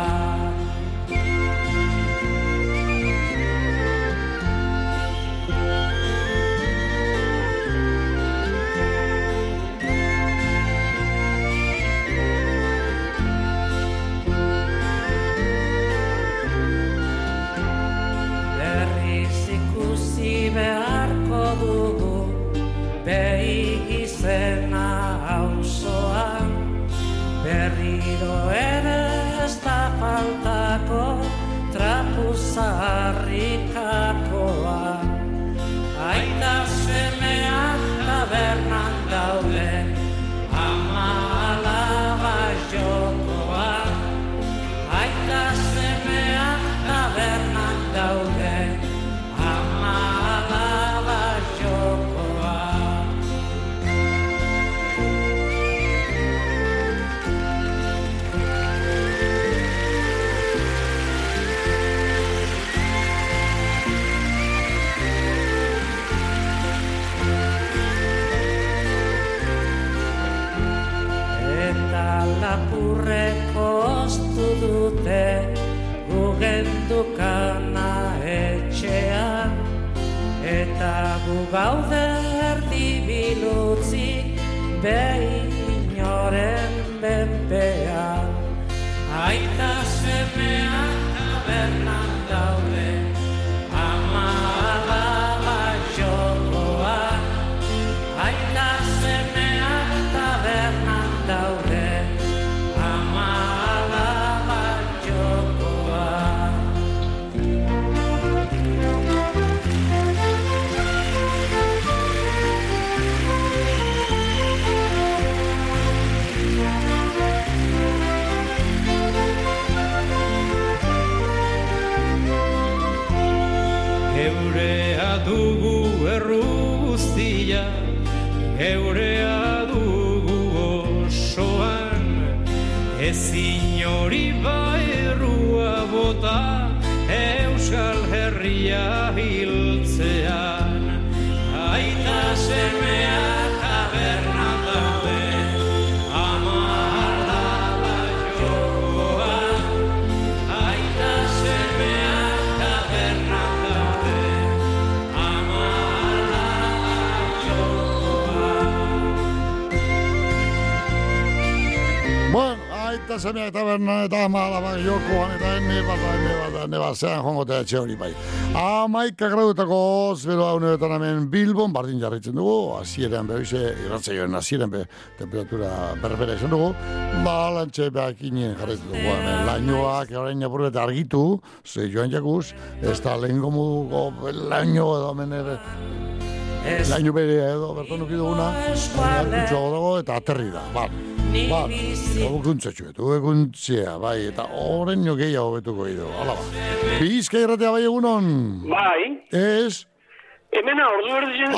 Beharko gero ere ez da faltako trapuzarrikakoa. Aita semeak tabernan daude, ama alaba jokoa. Aita semeak tabernan daude, ama alaba jokoa. Eta lapurreko oztu dute gugendukana etxean, eta gu gaude erdibilutzi behinoren benpean. Aita semeak tabernan daude, ama alaba jokoa. Aita semeak tabernan daude, ama alaba jokoa. Geurea dugu erru guztia, geurea dugu osoan, ezin hori bairrua bota Euskal Herria hiltzean. Aita semeak tabernan daude, ama alaba jokoa. Aita semeak tabernan daude, ama alaba jokoa. Bueno, aita semeak tabernan eta ama alaba jokoan eta ene bat zean joango etxe hori bai. 11 gradutako zero haunetan hemen Bilbon, bardin jarritzen dugu, hasieran behize, irratzaioen hasieran temperatura berbera izan dugu, lantxe behakinen jarritzen dugu, hemen lainoak, orain apur eta argitu, ze joan jakuz, ez da lehen gomuduko laino edo hemen ere, laino bere edo bertonuki duguna, kutsuago dago eta aterri da, Eguntzea, bai, eta horren nio gehiago betuko ido, ala ba. Bizka irratea bai egunon? Bai. Ez? Hemena, ordu berdizen...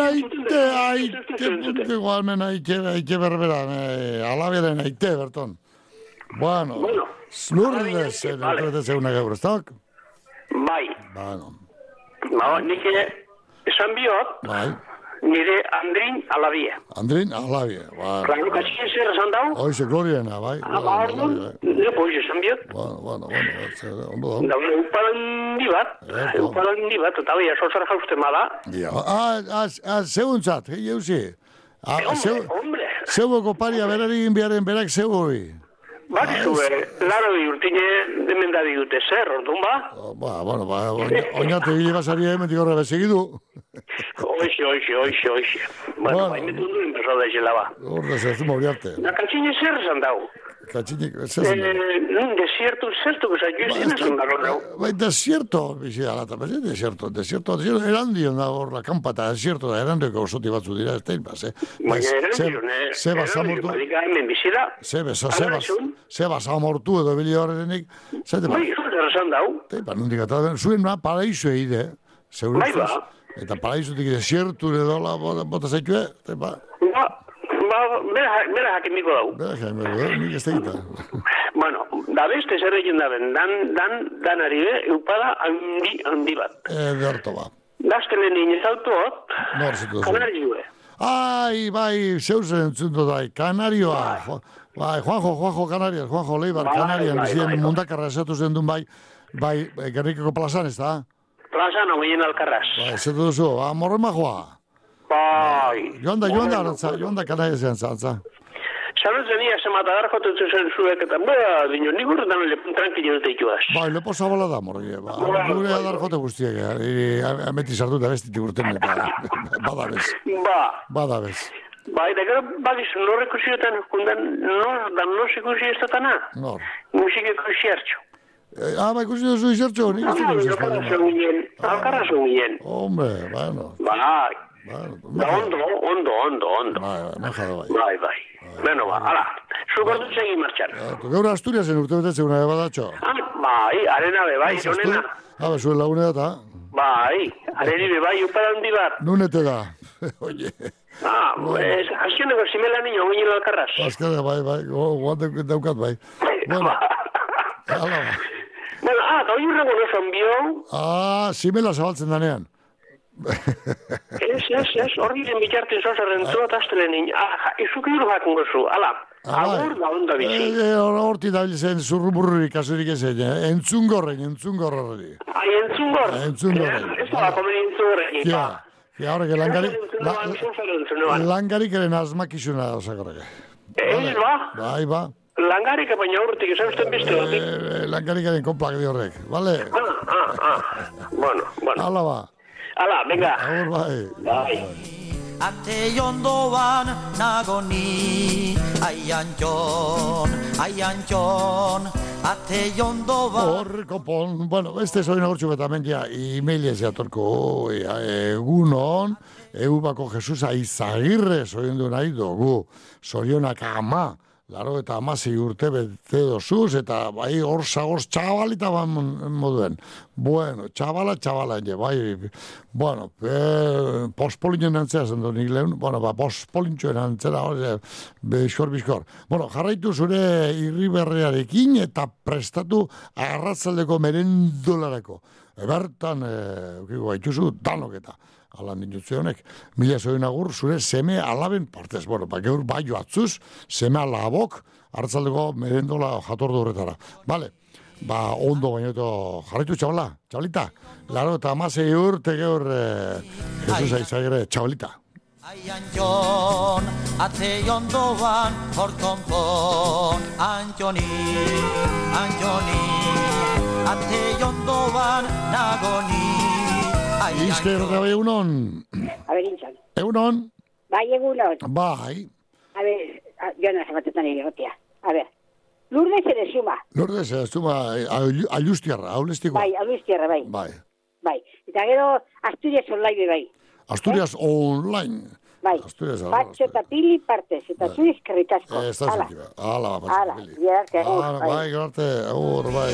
Aite berberan, alaberen aite berton. Bueno, Lourdes, entorretez eguna gaur, ez tak? Bai. Bueno. Nik esan biot, bai. Nire Andrin Alabie. Andrin Alabie, bai. Klaro, katxien zer esan dau? Oize, gloriena, bai. Orduan, lepo oize esan biot. Bueno, ondo da. Daure, upalandi bat, eta bai, asotzara jausten bada. Zeuntzat, jeuzi. Hombre. Zeueko paria berari inbiaren berak zeu hori. Bari zube, laro urtine demendadi dute zer, orduan ba? Oinate hilegazari emetik horre besegidu. Oixe. Bueno, baimetu duen persona da izela ba. Horrez ez du mauriarte. Na katxine zer esan dau? Katxinik, zer esan dau? Desierto, que yo sin eso no lo dau. Bai, desierto, bizi alata, desierto, erandion da hor la kampata, desierto da, erandioko osoti batzu dira, ez tein baz, Baina erandion, hemen bizira. Ze basamortu edo bili horrenik, zaite ba? Bai, esan dau. Teipa, nundik eta zuen paraizu egide, zeuruzuz, eta paraizutik desiertu edola bota zaitue, teipa. Bera jakimiko dau. Nik ez tegita. Bueno, da beste zer egin daben, danari eupada handi bat. Ederto ba. Daztelen inez autot, kanariue. Ai, bai, zeuzen entzundu dai, kanarioa. Bai, Juanjo Canarias, Juanjo Leibar, Canarian, bizien mundakarra esatu zen duen bai, Gernikeko plazan, ez da? Plazan, hau ginen alkarraz. Bai, esatu duzu, morren majoa. Bai. Joan da, Canarias zantza. Salutzen ia, zematadar jotetu zen zuek, eta dino, nik urretan lepun tranquillo dute ituaz. Bai, lepo zabala da, morri. Gure adar jote guztiak, ameti sartu da bestitik urten, eta badabez. Badabez. Bai, da gero bagizu, nor ikusiotan, nor ikusi ez datana? Nor. Musik ikusi hartxo. Ba, ikusi duzu izertxo, nik ez ikusi Alkarra zuen. Hombre, bueno. Bai. Ondo. Bai. Beno, ala, zukortu segin martxan. Gaur Asturiasen urte betetze una badatxo. Bai, arena bai, honena. Zuen lagune eta. Bai, areni bai, upara handi bat. Nunete da, oie. Azioneko zimela niño, goñilo alkarraz. Azkade, bai, guante daukat, bai. Bueno, ala ba. Bueno, da hori urrengo nozan bio. Zimela zabaltzen danean. Ez, hori den bitartin zozaren zuat astelenin. Izuk iru jakungo zu, ala. Agur da onda bizi. Horti da bilzen zurruburrurik kasurik ezen, entzungorren. Entzungor? Ez da komen entzungorren. Langarik eren asmakizuna osagorreke. Ez ba? Langarik baina urtik, esan usten beste batik. Langarik eren konplak di horrek, bale? Bueno. Ala ba. Ala, venga. Agur bai. Ate jondoan nagoni, aiantxon, ate jondoan. Hor, kopon, bueno, beste soin agurtxu betamen ja, emailez jatorko, egunon, Eubako Jesus Aizagirre, soin du nahi dugu, zorionak ama, laro eta amasi urte bete dozuz, eta bai hor zagoz txabalita ban moduen. Bueno, txabala, bai, bueno, pospolinoen antzera zendu nik lehun, bueno, pospolintxoen antzera, bizkor. Bueno, jarraitu zure irriberrearekin eta prestatu arratzaldeko merendolarako. Bertan, haituzu, danok eta. Alan dinutze honek, mila zoin agur, zure seme alaben partez. Bueno, geur bai joatzuz, seme alabok, hartzaldeko merendola jatordu horretara. Vale, ondo bainoeto jarraitu txabalita. Laro eta amasei urte geur Jesus Aizagirre, txabalita. Aiantxon, atze jondoan, hor konpon, Antxoni, atze jondoan, nagoni. Izker eta bai egunon. Intzan. Egunon. Bai, egunon. Bai. Jonas ematetan egotia. Lourdes ere suma. Lourdes ere suma, alustiarra, aulestiko. Bai, alustiarra, bai. Bai. Eta gero, Asturias online, bai. Asturias online. Bai. Batxo eta pili partez, eta zu eskerrik asko. Ala, bai, garte, agur, bai.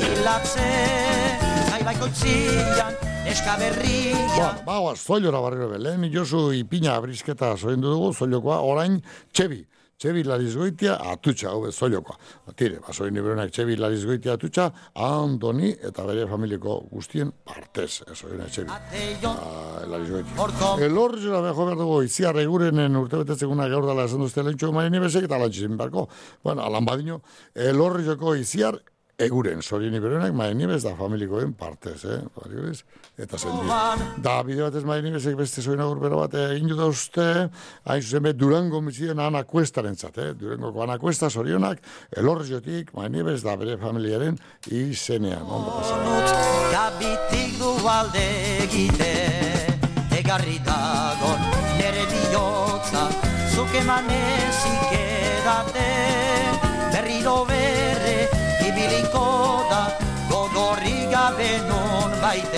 Bagoaz, zoilora barriro belen, Josu ipina brisketa zoindu dugu, zoilokoa, orain, Txebi Larizgoitia atutxa, zoilokoa. Tire, zoin iberonak Txebi Larizgoitia atutxa, Antoni eta bere familiko guztien partez. Zoina Txebi Larizgoitia. Elorrizora beho behar dugu, iziarra egurenen urtebetetzeguna gaur dala esan duzte lehentxo maien ibezek eta lantxizin barko. Bueno, alan badino, elorrizoko iziar eguren, zorien iberonak maien ibez da familikoen partez, eta zendi. Da, bide batez maien ibezek beste zoina gurbero bat egin dut uste, hain zuzen bet Durango mitzien anakuestaren zat, Durangoko anakuesta zorionak, elorriziotik maien ibez da bere familiaren izenean. Gabitik du alde egite, egarri dagon nere bihotza, zuke manezik edate, berriro berre, ibiliko da, gogorri gabe non baite.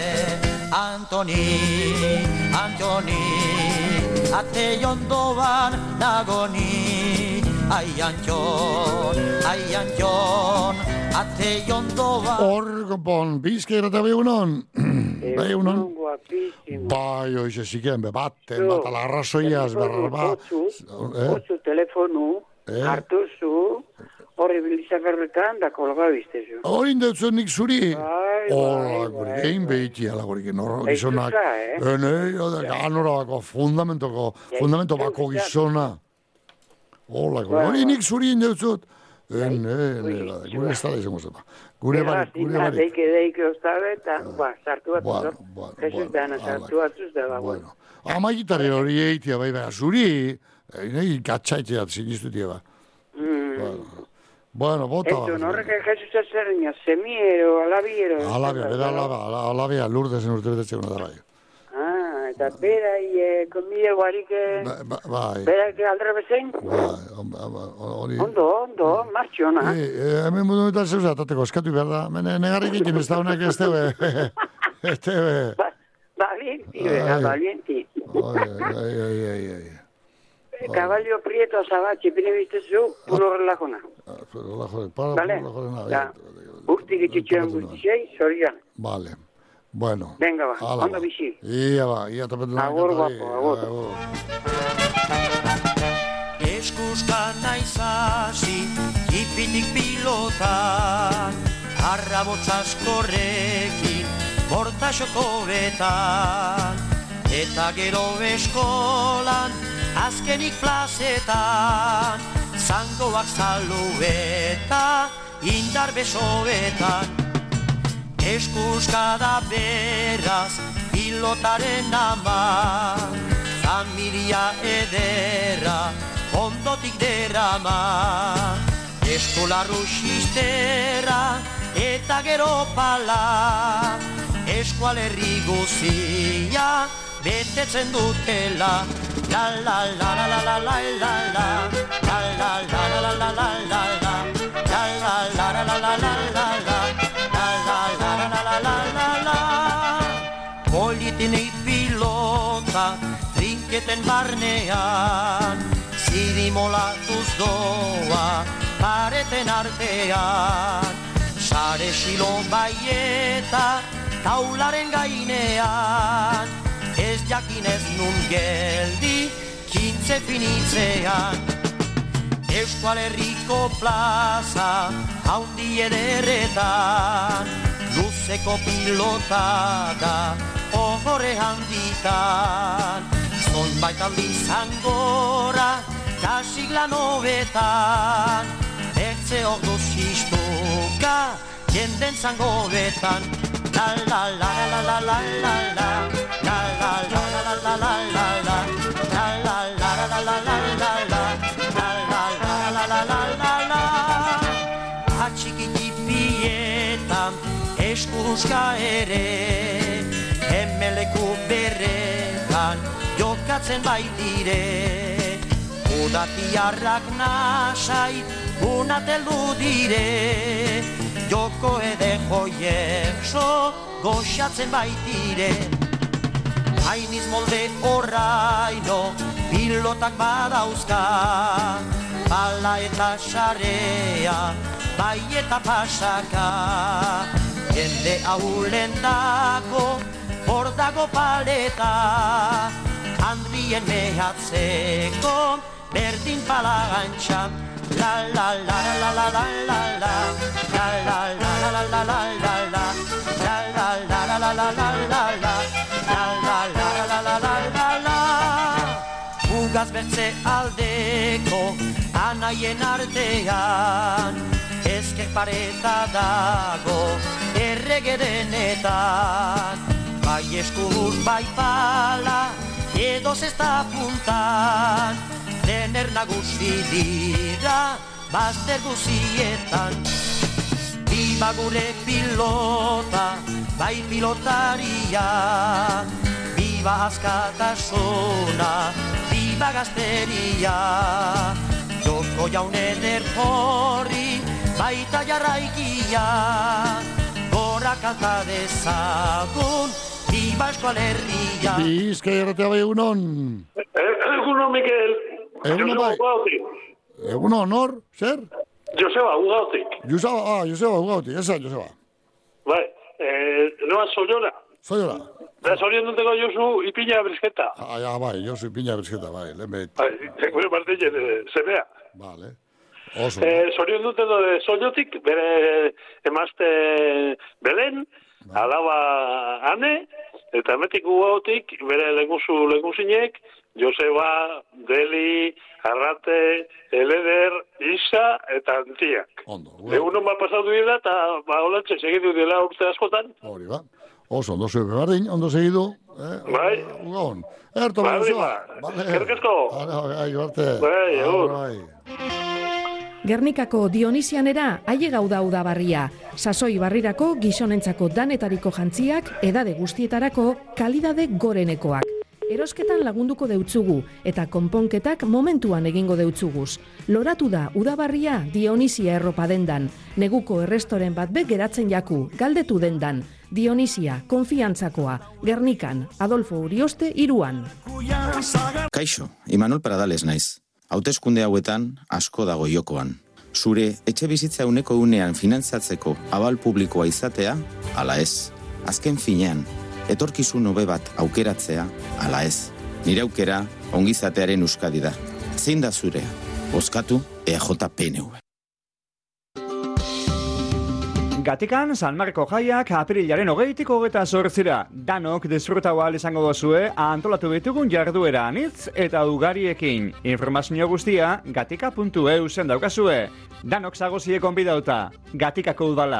Antoni, ate jondoan nagoni. Aiantxon, ate jondoan. Hor, konpon, bizkera eta behunon. Behunon. Bai, oize ziken, baten, bat ala arrazoiaz, berra. Otzu telefonu, hartuzu, horre bilizakarretan, da kolga biztezu. Hori indautzen nik zuri. Hola, gure, egin behiti ala gure, gizonak. Ganora bako, fundamento bako gizona. Hola, gure, hori nik zuri indautzut. Gure ez tala izango zepa. Gure barik. Deike oztabe, eta, sartu batzuz. Jesus dana, sartu batzuz da, bueno. Amagitare hori eitia, bai, zuri, nahi gatxaitea zinistutia, ba. Bueno, bota. Esto, horrek Jesus azerreina, semiero, alabiero. Alabia, Lourdesen urte betetxe una da bai. eta berai, komide guarik, berak aldera bezein? Ondo, martxona. Hemen mundu eta zeuza, tateko, eskatu behar da. Negarrik ikin ez da honak ez teue. Valienti. Caballo prieto zabatxe, pine biztezu, puro relajona. Vale? Urtik itxitxean guztixei, zorian. Vale. Bueno. Venga, ba, ondo bizi. Ia tapetu. Agur, guapo, agur. Eskuska naizasi, ipitik pilotan, arrabotzaskorrekin, bortaxoko betan, eta gero eskolan, azkenik plazetan, zangoak zalu eta indar besoetan. Eskuska da beraz, pilotaren ama, familia ederra, ondotik derama. Eskolarru xistera eta gero pala, eskualerri guzia betetzen dutela. La la la la la la la la la, la la la la la la la la, la la la la la la la la, la la la la la la la. Politinik pilota trinketen barnean, zirimolatuz doa pareten artean, sare silon baieta taularen gainean, ez jakinez nun geldi kintze finitzean. Eskualerriko plaza haundi ederretan, luzeko pilota da ohore handitan. Zonbait aldi zangora kasik lan hobetan, bertze orduz histuka jenden zango betan. La la la la la la la la, la la la la la la la la, la la la la la la la la, la la la la la la la la. Atxikitipietan eskuska ere, emeleku berretan jokatzen baitire. Udatiarrak nasai unateldu dire, joko ede joiexo goxatzen baitire. Hainiz molde horraino pilotak badauzka, bala eta xarea, bai eta pasaka. Jende ahulendako hor dago paleta, handien mehatzeko berdin palagantxa. La la la la la la la la, la la la la la la la la, la la la la la la la la, la la la la la la la. Ugaz bertze aldeko anaien artean, ezker pareta dago erregerenetan. Bai eskur bai pala edo zesta puntan, dener nagusi dira bazter guzietan. Biba gure pilota, bai pilotaria, biba askatasuna, biba gazteria. Joko jaunen erporri, baita jarraikia, gora kanta dezagun, biba eskualerria. Bizkai erratea bai egunon. Egunon, Mikel. Egunon bai. Egunon, nor? Zer? Joseba, Ugautik. Joseba, Ugautik. Esa, Joseba. Bai, noa Sollora. Sollora. Zorion duteko Josu Ipina Brisketa. Bai, Josu Ipina Brisketa, bai. Bai, gure parteien semea. Vale. Oso. Zorion duteko de Sollotik, bere emazte Belen, alaba Ane, eta emetik Ugautik, bere leguzinek, Joseba, Deli, Arrate, Eleder, Isa eta Antiak. Ondo. Egunon bat pasatu dira eta holatxe segitu dira urte askotan. Hori ba. Oso, ondo zeu berdin, ondo segidu. Bai. Ugaon. Erto bai, Vale. Kerkezko. Bai, arte. Bai, egur. Gernikako Dionisianera ailegau da udabarria. Sasoi barrirako gizonentzako danetariko jantziak, edade guztietarako kalidade gorenekoak. Erosketan lagunduko deutzugu, eta konponketak momentuan egingo deutzuguz. Loratu da, udabarria Dionisia erropa dendan. Neguko errestoren bat be geratzen jaku, galdetu dendan. Dionisia, konfiantzakoa, Gernikan, Adolfo Urioste 3an. Kaixo, Imanol Pradales naiz. Hauteskunde hauetan asko dago jokoan. Zure etxe bizitza uneko unean finantzatzeko abal publikoa izatea, ala ez. Azken finean, etorkizun hobe bat aukeratzea, ala ez. Nire aukera, ongizatearen Euskadi da. Zein da zurea? Bozkatu EAJ-PNV. Gatikan, San Marko jaiak apirilaren 28-28 danok disfrutau ahal izango dozue antolatu bitugun jarduera anitz eta ugariekin. Informazio guztia gatika.eu zen daukazue. Danok zagozie konbidauta. Gatikako udala.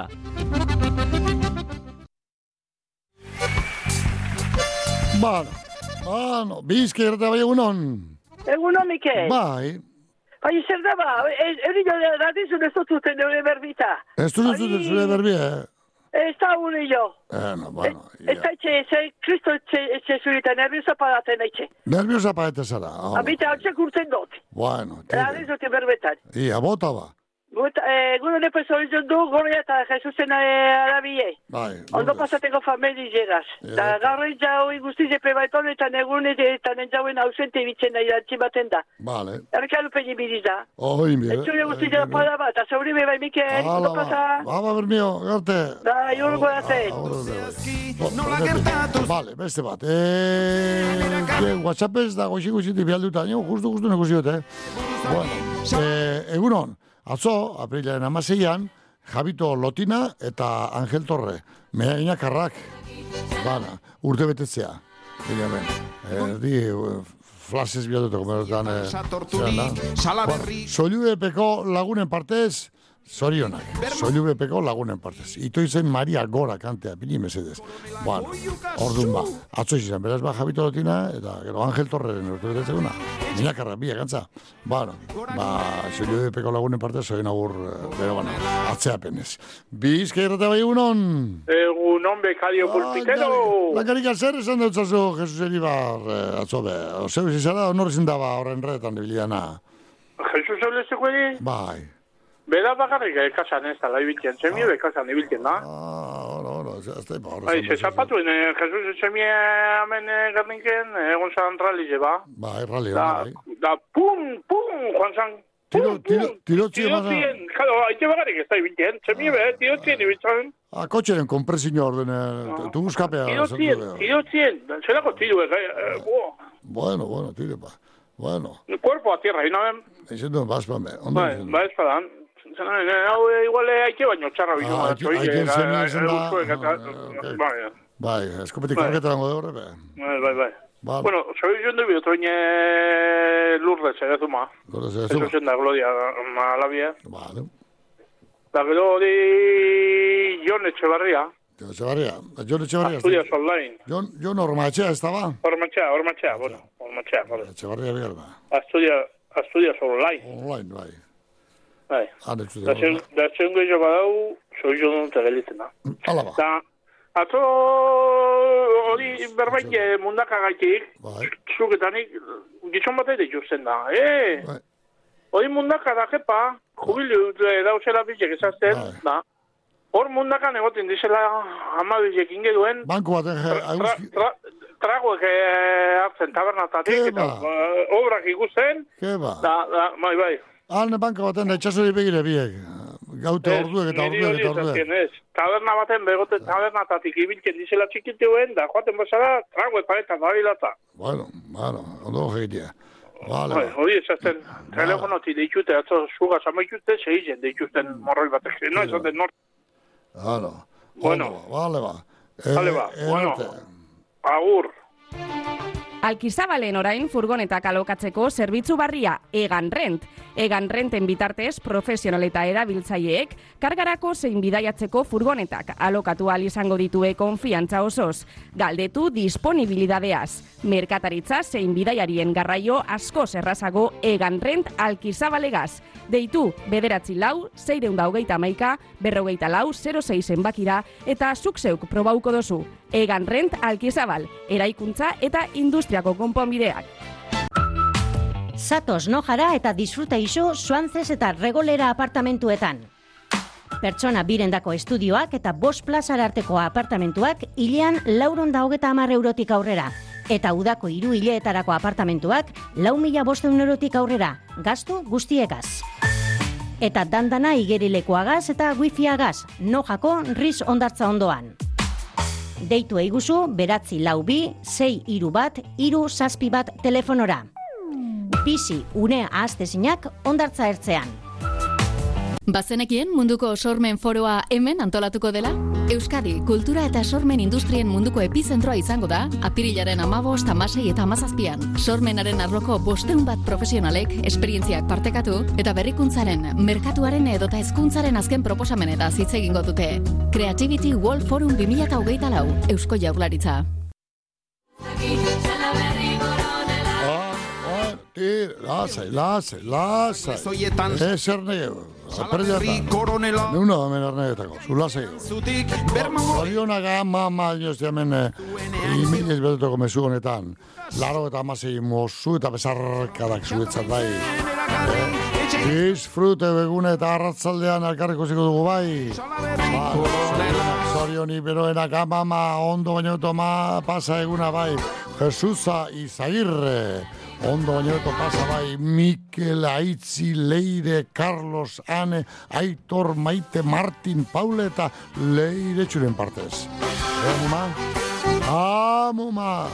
Bueno, bizki erreta bai egunon. Egunon, Mikel. Bai. Bai, zer da ba, eri jo radizun ez dut zuten eure berbita. Ez dut zuten zure berbia, Ez da une jo. Bueno, Ez da etxe, kristo etxe zurita, nerviosa padaten etxe. Nerviosa padete zara. Abita, hau txek urten dut. Bueno, Radizute berbetan. Ia, bota ba. Gure nepez hori du, gorria eta Jesusen arabie. Bai. Ondo pasateko famili jeraz. Da gaurren jaui guztiz epe baiton eta negun eta nenjauen ausente bitzen nahi dantzi baten da. Vale. Erkalu pegi biriza. Oin bire. Etxure guztiz jara pada bat, azauri me bai Mikel, ondo pasa. Ba, bermio, garte. Da, jorgo dazen. Vale, beste bat. WhatsAppez da goxi-goxiti bialduta, justu negoziote. Bueno, egunon. Atzo, aprilaren 16an, Jabito Lotina eta Angel Torre. Mehaina karrak. Bana, urte betetzea. Erdi, flashes bilatuteko merotan. Soilubepeko lagunen partez, zorionak. Soilubepeko lagunen partez. Ito izen Maria Gora kantea, pini mesedez. Bueno, orduan ba. Atzo izan, beraz ba, Jabito Lotina eta gero Angel Torreren urte betetzeguna. Mehaina karrak, bia gantza. Bueno, soilubepeko lagunen partez, zoin agur, bero bana, atzeapenez. Bizka irrata bai egunon? Egunon bekario pulpitero. Lakarika zer esan dutzazu, Jesus Eribar, atzo be. Zeu izizara, honorrezin daba horren retan debiliana. Jesus Eulezeko edi? Bai. Beda bakarrik ekasan ez da, ibiltzen, semio ekasan ibiltzen da. Zazte, ba, horrezan. Se zapatuen, Jesus semie hemen gerninken, egon zan rali zeba. Bai, rali, bai. Da, pum, joan zan, Tirotzien, claro, haite bakarrik ez da ibiltzen, semie tirotzien ibiltzen. Kotxeren kompresiño orden, tu buskapea. Tirotzien, zelako tiruek, Bueno, tire, ba. Bueno. Cuerpo a tierra, ino ben. Eixen duen, bazpan be. Ba, ez padan. Hau igual haike baino txarra bino. Aiken zemia esan da. Bai, eskopetik karketa dango de horre, be. Bai. Bueno, soy yo de otoño Lourdes, Zuma. Eso es da Gloria Malavia. Vale. Da Gloria Jon Echevarria. Jon Echevarria. Estudios online. Jon Ormachea estaba. Ormachea, bueno, vale. Echevarria mierda. Estudios online. Online, bai. Bai. Da txengo jo badau, soy yo non tegelitzen da. Hala ba. Da, atzo hori berbait mundaka gaitik, zuketanik gizon bat ere justen da. Hori mundaka da jepa, jubilio dauzela bizek ezazten, da. Hor mundakan egoten dizela amabizek ingeduen. Banko baten tragoek hartzen tabernatatik, eta obrak ikusten. Keba. Bai. Alne banko baten da itxasori begire biek. Gaute orduek eta orduek. Taberna baten begoten tabernatatik ibiltzen dizela txikituen, da joaten bazara tragoek paretan dabilata. Bueno, ondo egitea. Vale. Hori ezazten, telefonoti deitute, atzo suga zamaitute, zeizen deituzten morroi batek. No, ezaten nort. Bueno. Vale ba. Bueno. Agur. Alkizabalen orain furgonetak alokatzeko zerbitzu barria Egan Rent. Egan Renten bitartez profesional eta erabiltzaileek kargarako zein bidaiatzeko furgonetak alokatu ahal izango ditue konfiantza osoz. Galdetu disponibilidadeaz. Merkataritza zein bidaiarien garraio askoz errazago Egan Rent Alkizabalegaz. Deitu 944-621-424-06 zenbakira eta zuk zeuk probauko dozu. Egan Rent Alkizabal, eraikuntza eta industriako konponbideak. Zatoz Nojara eta disfruta iso Suantzez eta Regolera apartamentuetan. Pertsona birendako estudioak eta 5 plazara arteko apartamentuak hilean 450 eurotik aurrera. Eta udako 3 hileetarako apartamentuak 4.500 eurotik aurrera, gastu guztiegaz. Eta dandana igerilekoagaz eta wifiagaz, Nojako Riz ondartza ondoan. Deitu eiguzu, 942-631-361 telefonora. Bizi une ahaztezinak ondartza ertzean. Bazenekien munduko sormen foroa hemen antolatuko dela? Euskadi, kultura eta sormen industrien munduko epizentroa izango da, apirilaren 15, 16 eta 17an. Sormenaren arloko 500 profesionalek esperientziak partekatu eta berrikuntzaren, merkatuaren edota hezkuntzaren azken proposamenetaz hitz egingo dute. Creativity World Forum 2024, Eusko Jaurlaritza. Lasai. Ezer negeu. Neuna hemen ernegetako. Zulasei. Zorionak ama diozti hemen imilez betuko mesu honetan. Laro eta amasei mozu eta bezarkadak zuetzat bai. Disfrute begune eta arratzaldean alkarriko ziko dugu bai. Zorioni beroenak ama ondo baino toma pasa eguna bai. Jesusa Izagirre. Ondo bainoeto pasa bai, Mikel, Aitzi, Leire, Carlos, Ane, Aitor, Maite, Martin, Paule eta Leire txuren partez. Amuma!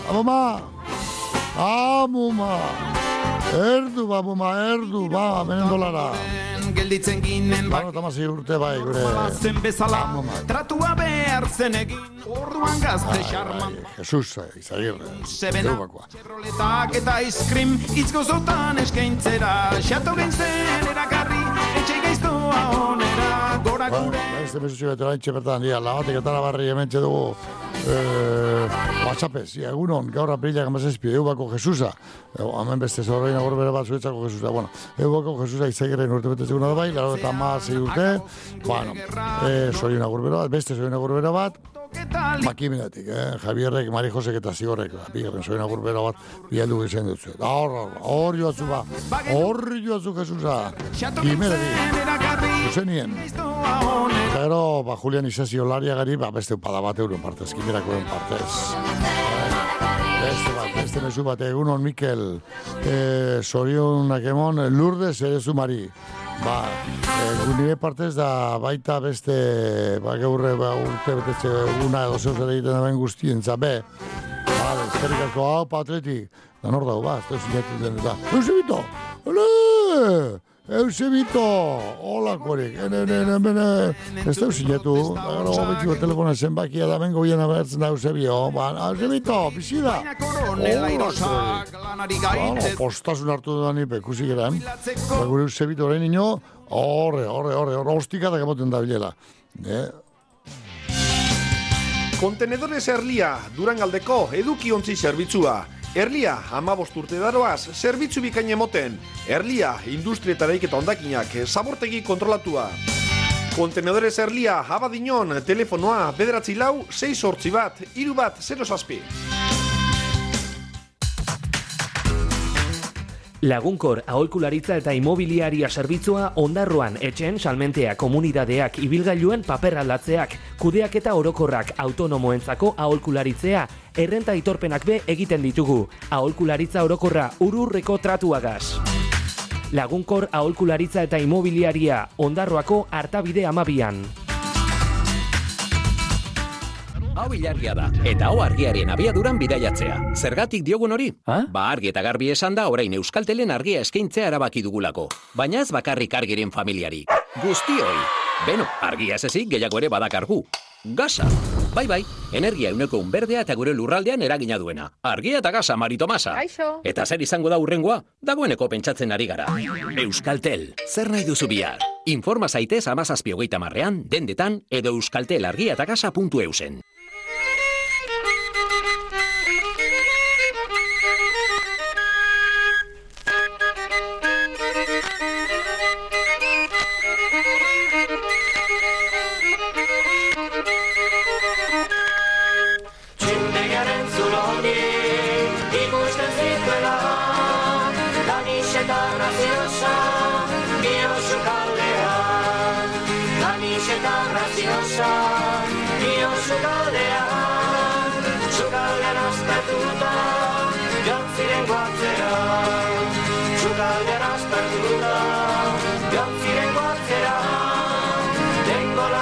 Erdu ba, menen dolara. Gelditzen ginen bak. Bano tamasi urte bai, gure. Zen bezala, tratua behar zen egin, orduan gazte xarman. Jesus, Izagirre. Eubakoa. Txerroletak eta iskrim, itzgozotan eskaintzera, xato gintzen erakarri, etxe gaiztoa onera, gora gure. Ez demesutxu betu laintxe bertan, labatik eta labarri hementxe dugu. WhatsAppez, egunon, gaur aprilak amazazpi, Eubako Jesusa. Hemen beste zorrein agorbera bat zuetzako Jesusa. Bueno, Eubako Jesusa Izagirren urte betez eguna da bai, laro eta amazei urte. Bueno, zorrein agorbera bat, beste zorrein agorbera bat. Makimenetik, Javierrek, Mari Josek eta Zigorrek, bigarren zorrein agorbera bat, bialdu gizen dutzu. Hor joatzu ba, Jesusa. Kimenetik, zuzenien. Gero, Julian Isasio Lariagari, beste upada bat euron partez, kimerako euron partez. Beste mesu bat, egunon Mikel, zorionak emon, Lourdes ere zumari. Nire partez da baita beste, gaurre urte betetxe una edo zeus ere egiten daben guztien, zabe. Eskerikako hau, Patretik, da nor dago, ez da zinetzen den, eta, Eusebito, hola korik, ez da zinetu, gara betiko telefonen zenbakia da bengo bien abertzen da Eusebio, Eusebito, bizida. Postasun hartu da ni pekusi geran, gure Eusebito horrein ino, horre, ostika da gamoten da bilela. Kontenedores Erlia, Durangaldeko eduki ontzi zerbitzua. Erlia, 15 urte daroaz, zerbitzu bikain emoten. Erlia, industrietareik eta ondakinak, zabortegi kontrolatua. Kontenedores Erlia, Abadiñon, telefonoa, 944-681-3 Lagunkor aholkularitza eta imobiliaria zerbitzua Ondarroan etxen salmentea komunidadeak ibilgailuen paper aldatzeak, kudeak eta orokorrak autonomoentzako aholkularitzea, errenta aitorpenak be egiten ditugu. Aholkularitza orokorra ururreko tratuagaz. Lagunkor aholkularitza eta imobiliaria Ondarroako Artabide 12an. Hau ilargia da, eta hau argiaren abiaduran bidaiatzea. Zergatik diogun hori? Ba argi eta garbi esan da orain Euskaltelen argia eskaintzea erabaki dugulako. Baina ez bakarrik argiren familiari. Guztioi! Beno, argia ez ezik gehiago ere badakargu. Gasa! Bai, energia euneko berdea eta gure lurraldean eragina duena. Argia eta gasa, Mari Tomasa. Eta zer izango da hurrengoa? Dagoeneko pentsatzen ari gara. Euskaltel, zer nahi duzu bihar? Informa zaitez 17:30 dendetan edo euskaltelargiatagasa.eusen.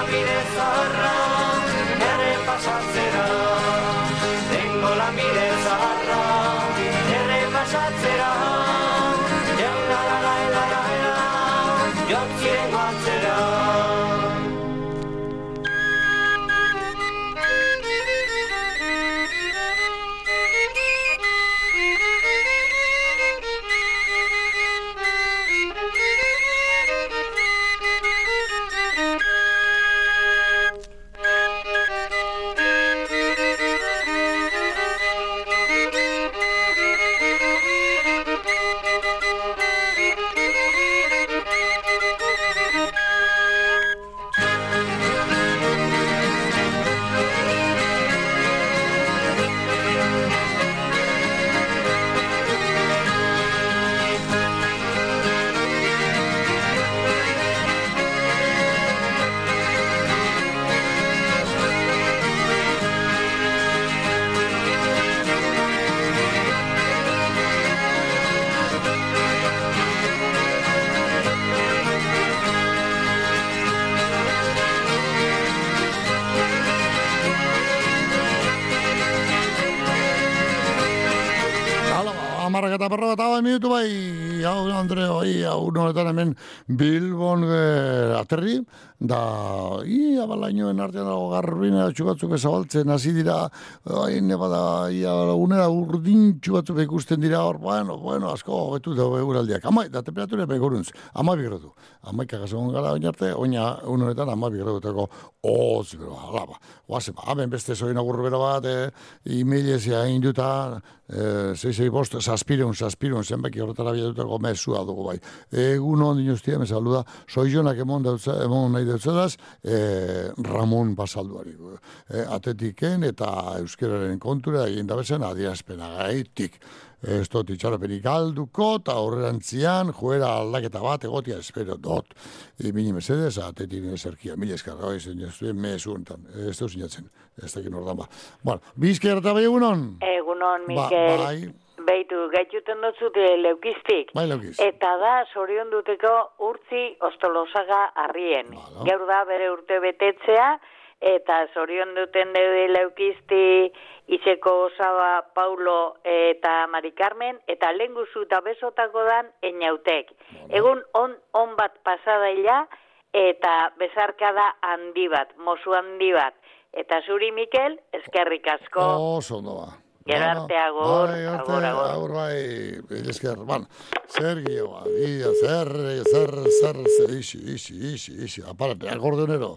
bide zaharra errepasatzera. Tengo la bide zaharra errepasatzera. Jontziren guantzera. Eta berrogeta minutu bai, hau Andre, hau noretan hemen Bilbon aterri, da, abalainoen artean dago garbina txubatzuk ezabaltzen, hasi dira, nebada, unera urdintxu batzuk ikusten dira hor, bueno, asko, betu da euraldiak, da temperatura begoruntz, 12 gradu, 11 segun gara oin arte, oina unoretan 12 graduteko, bero, alaba, oazema, hemen beste zoin agurbero bat, e-mailezia induta, 665, saspiron, zenbaki horretara bilatutako mezua dugu bai. Egun hon dinuztia, me saluda, soizonak emon nahi deutzadaz, Ramon Basalduari. Atetiken eta euskeraren kontura egin dabezen adierazpena gaitik. Ez dut itxaropenik alduko, eta horrerantzian, joera aldaketa bat egotia espero dut. Mini mesedez, atetik zerkia, mila eskarra, zuen mezu honetan, ez dut zinatzen, ez dakin ordan ba. Bueno, bizker eta bai egunon? Egunon, Mikel. Bai. Beitu, gaituten dut leukistik. Bai, leukiz. Eta da, zorion duteko urtzi ostolosaga harrien. Gaur da, bere urte betetzea, eta zorion duten deudi leukisti Itzeko Osaba, Paulo eta Mari Carmen, eta lehen guzu eta besotako dan enautek. Egun on bat pasadaila, eta bezarkada handi bat, mozu handi bat. Eta zuri, Mikel, eskerrik asko. Oso ondo ba. Gero arte agur. Agur bai, esker, zer gioa, zer, isi, aparate, akordeonero.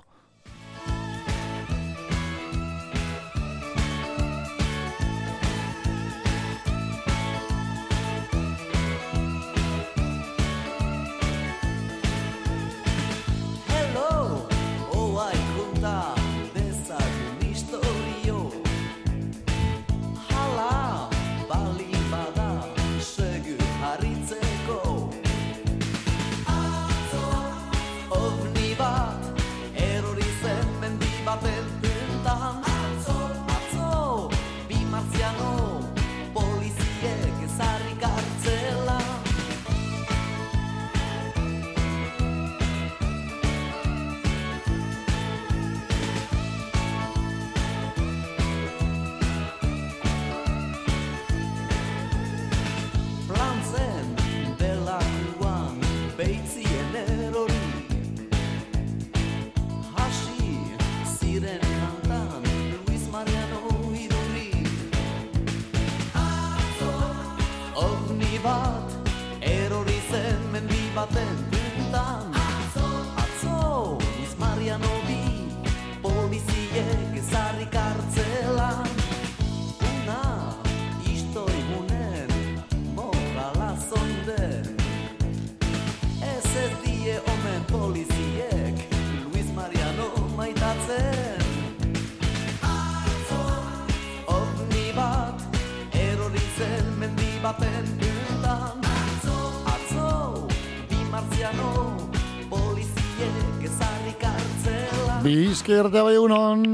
Bizker da bai egunon.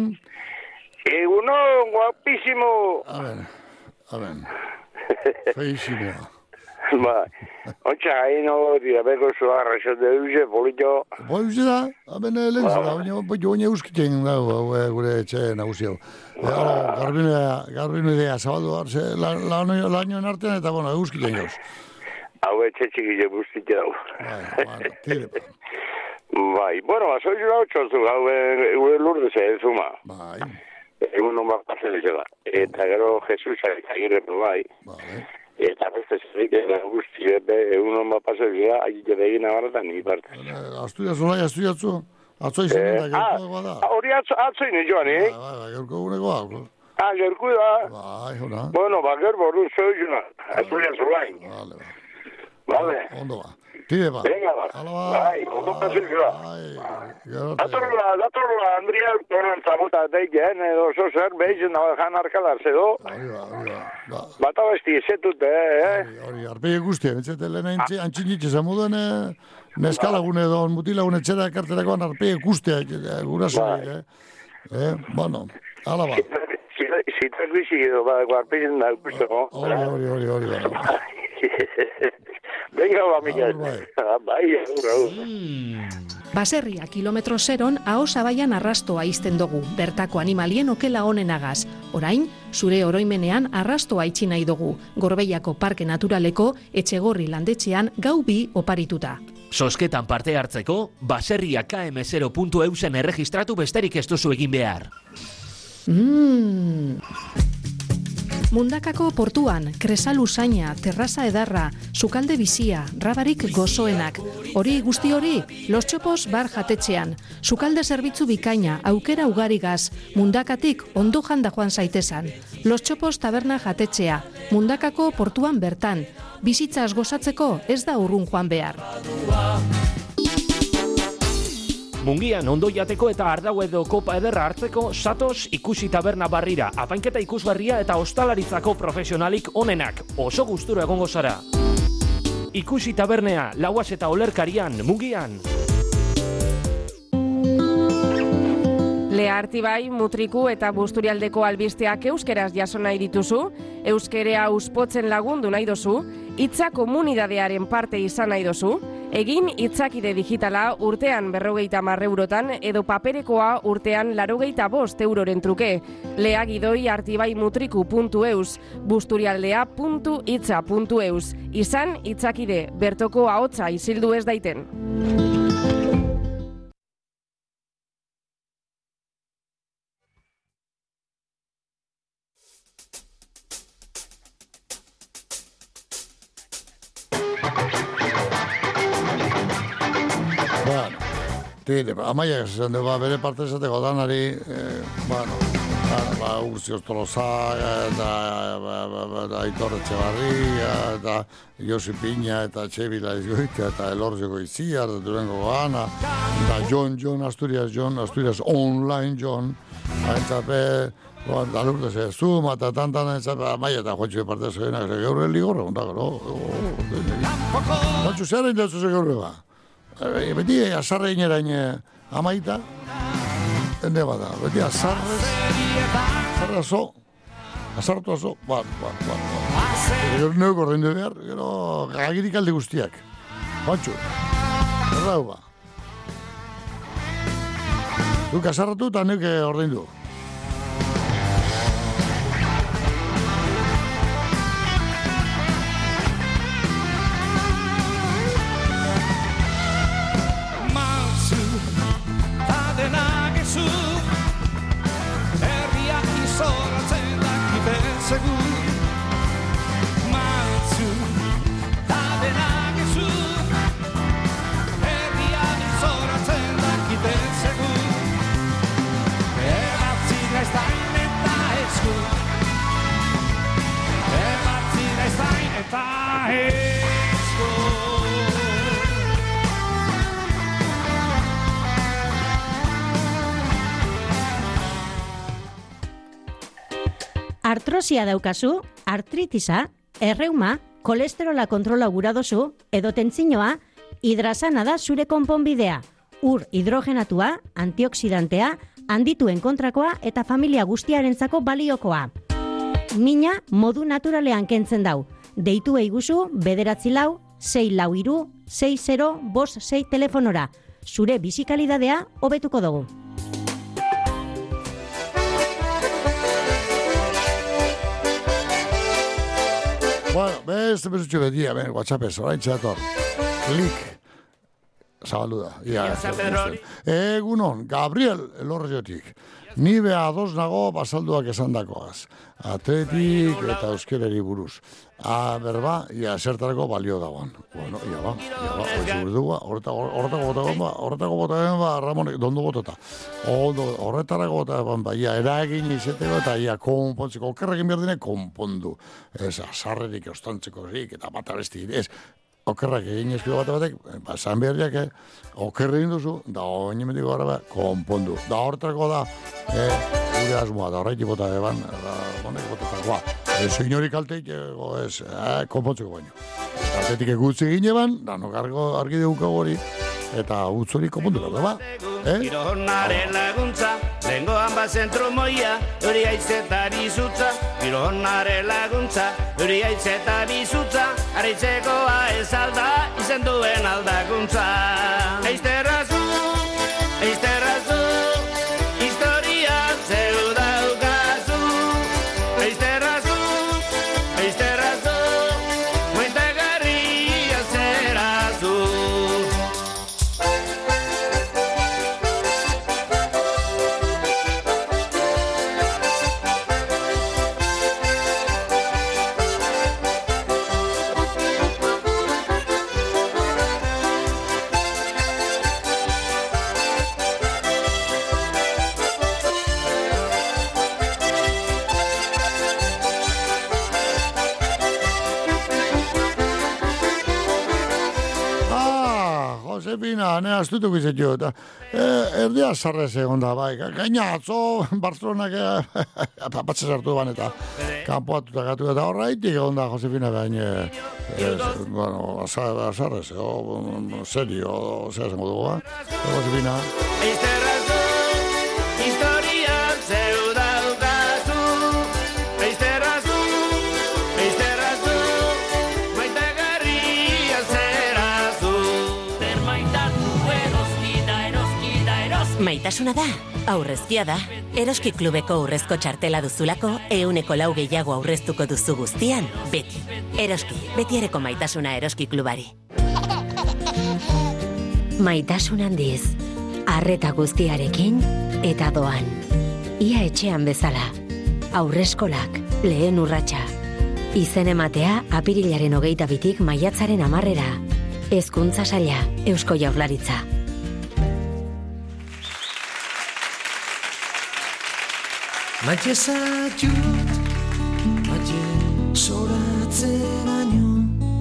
Egunon, guapísimo. A ver. Feísimo. Ontsa gaino, dira beko zua, raxot de duze, polito. Polito da, aben lehenzu da, baina euskiten dago, gure etxe nagusi hau. Garbinu idea, zabaldu, lanioen artean, eta, bueno, euskiten gauz. Hau etxe txikile guztite dago. Bai, bueno, soiz da otxozu, hau gure lurdeze, zuma. Bai. Egun non bat pasen eta gero Jesusak agirretu bai. Eta beste zerrik guzti, egun non bat pasen zela, agite begin abarretan ni parte. Asturias, olai, Asturiatzu? Atzo izan da, gerkoa da. Hori atzo ine joan, Gerko guneko hau. Gerko da. Bai, hona. Bueno, gerbo orduan zeu joan, Asturias olain. Vale. Ondo ba. Tide ba. Venga ba. Bai, ondo pasen zela. Datorla, Andria, tonan zabuta deiken, edo zozer, behizen jan arkalar zedo. Bata besti ezetut, Hori, arpegi guztien, etxete lehen antxinitxe zamuduen, neskalagune edo mutilagune txera karterakoan arpegi guztia, gurasoak, Bueno, ala ba. Zitak bizik edo, arpegin da, ikusteko. Hori. Venga, ba, Miguel. Bai, Baserria kilometro zeron ahosabaian arrastoa izten dugu, bertako animalien okela honenagaz. Orain, zure oroimenean arrastoa itxi nahi dugu, Gorbeiako Parke Naturaleko Etxegorri landetxean gau 2 oparituta. Sosketan parte hartzeko, baserria km0.eusen erregistratu besterik ez duzu egin behar. Mundakako portuan, kresalu zaina, terraza edarra, sukalde bizia, rabarik gozoenak. Hori guzti hori, Los Txopos bar jatetxean. Sukalde zerbitzu bikaina, aukera ugarigaz, Mundakatik ondo janda joan zaitezan. Los Txopos taberna jatetxea, Mundakako portuan bertan. Bizitzaz gozatzeko ez da urrun joan behar. Mungian ondo jateko eta ardau edo kopa ederra hartzeko satoz ikusi taberna barrira, apainketa ikusgarria eta ostalaritzako profesionalik onenak, oso gustura egongo zara. Ikusi tabernea, Lauas eta Olerkarian, Mungian. Lea Artibai, Mutriku eta Busturialdeko albisteak euskeraz jaso nahi dituzu, euskerea uspotzen lagundu nahi dozu, hitza komunidadearen parte izan nahi dozu, egin hitzakide digitala urtean 50 eurotan edo paperekoa urtean 85 euroren truke. Lea Gidoi artibaimutriku.eus, busturialdea.hitza.eus. Izan hitzakide, bertoko ahotsa isildu ez daiten. Amaiak esan du, bere parte esateko danari, Urtzi Ostolozaga, eta Aitor Etxebarria, eta Josi Piña, eta Txebila Izgoitia, eta Elorzeko Itziar, eta Durango Gana, eta John Asturias Online John, eta Alurdes ez Zuma, eta tantan, amaia eta joatxue parte esagenak, gaur ligorra, Joatxu zera indatzu ze gaur ba. Beti azarre inerain amaita, ende bada, beti azartu azo, Gero neuk ordaindu behar, gero gagirik alde guztiak. Joatxu, errau ba. Duk azarratu eta neuk ordaindu. Artrosia daukazu, artritisa, erreuma, kolesterola kontrola gura dozu, edo tentzinoa, hidrasana da zure konponbidea. Ur hidrogenatua, antioxidantea, handituen kontrakoa eta familia guztiarentzako baliokoa. Mina modu naturalean kentzen dau. deitu eiguzu 944-643-6056 telefonora. Zure bizikalidadea hobetuko dugu. Bueno, beste bezutxo betia, WhatsApp-ez, orain txator. Klik. Zabaluda. Egunon, Gabriel Elorriotik. Ni beha ados nago basalduak esandakoaz. Atletik eta euskereri buruz. Berba, zertarako balio dagoan. Bueno, horretako botagoen Ramonek dondu botota. Horretarako botagoen, eragin izeteko eta konpontzeko. Okerrekin berdine konpondu. Sarrerik eustantzeko zik eta bat abestik. Okerrak egin eskio batek, zan berriak, okerre duzu, da oinemetiko gara konpondu. Da horretako da, gure asmoa, da horretik bota eban, honek botatakoa. Zein kalteik, konpontzeko baino. Kaltetik egutze egin eban, da nok argi dugu hori, eta utzori konpontu da, ba? Gironaren laguntza, lengoan bat zentro moia, hori aizetari zutza. Gironaren laguntza, hori aizetari zutza, aritzekoa ez alda, izen duen aldakuntza. Eizterrazu, historia zeu daukazu. Eizterrazu, muentagarria zerazu. Josefina, astutuko izetio, eta erdia sarrez egon da, bai. Gaina atzo, Barcelonak patxe sartu ban eta kanpoatuta gatu, eta horreitik egon da, Josefina, baina, bueno, sarrez, serio, zera zengo dugu, ba? Josefina. Historia zeu daukazu. Eizterrazu, maitagarria zerazu. Maitasuna da, aurrezkia da. Eroski klubeko aurrezko txartela duzulako, 100% gehiago aurreztuko duzu guztian, beti. Eroski, beti ereko maitasuna Eroski klubari. Maitasun handiz, arreta guztiarekin eta doan. Ia etxean bezala, aurreskolak, lehen urratsa. Izen ematea apirilaren 22 maiatzaren 10. Hezkuntza saila, Eusko Jaurlaritza. Maite zaitut, maite zoratzeraino,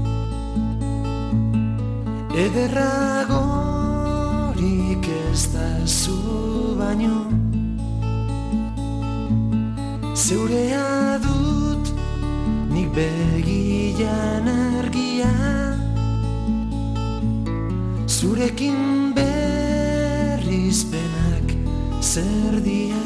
ederragorik ez da zu baino. Zeurea dut, nik begian argia, zurekin berrizpenak zer dia.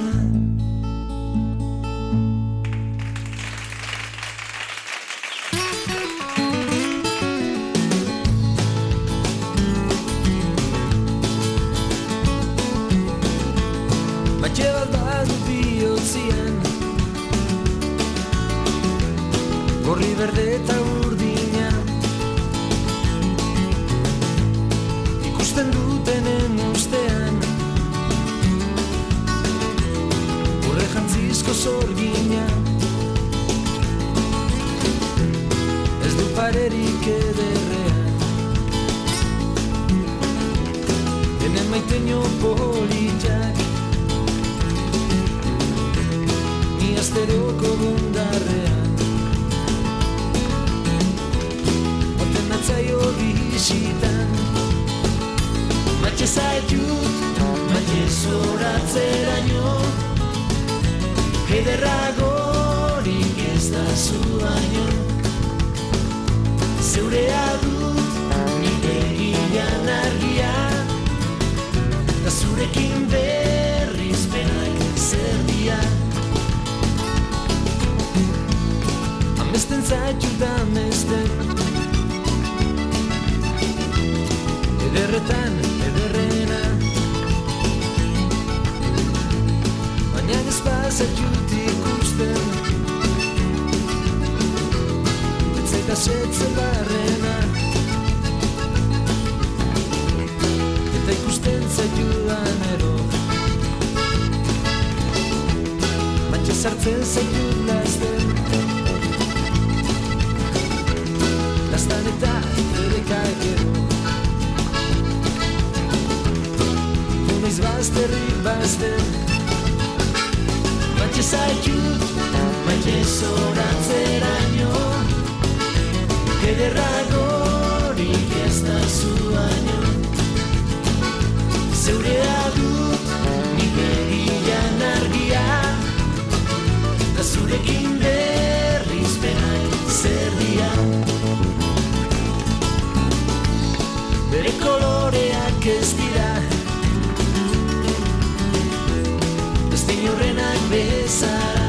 Gorri berde eta urdina, ikusten dutenen ustean, urre jantzizko zorgina, ez du parerik ederrean, hemen maiteño politak, ni asteroko bundarrean. Zaio bizitan, maite zaitut, maite zoratzeraino, ederragorik ez da zu baino. Zeurea dut, nire egian argia, da zurekin berrizpenak zer dia. Amesten zaitut amesten ederretan ederrena, baina ez bazatut ikusten, ez zaita setzen barrena, eta ikusten zaitudan ero, mantxa sartzen zaitut lasten, lastan eta edeka gero. Noiz bazterrik bazten, mantxa zaitut, mantxa zoratzeraino, ederragorik ez da zuaino. Zeurea dut, nik begian argia, da zurekin berriz benain zerdia. Bere koloreak ez dira, horrenak bezara.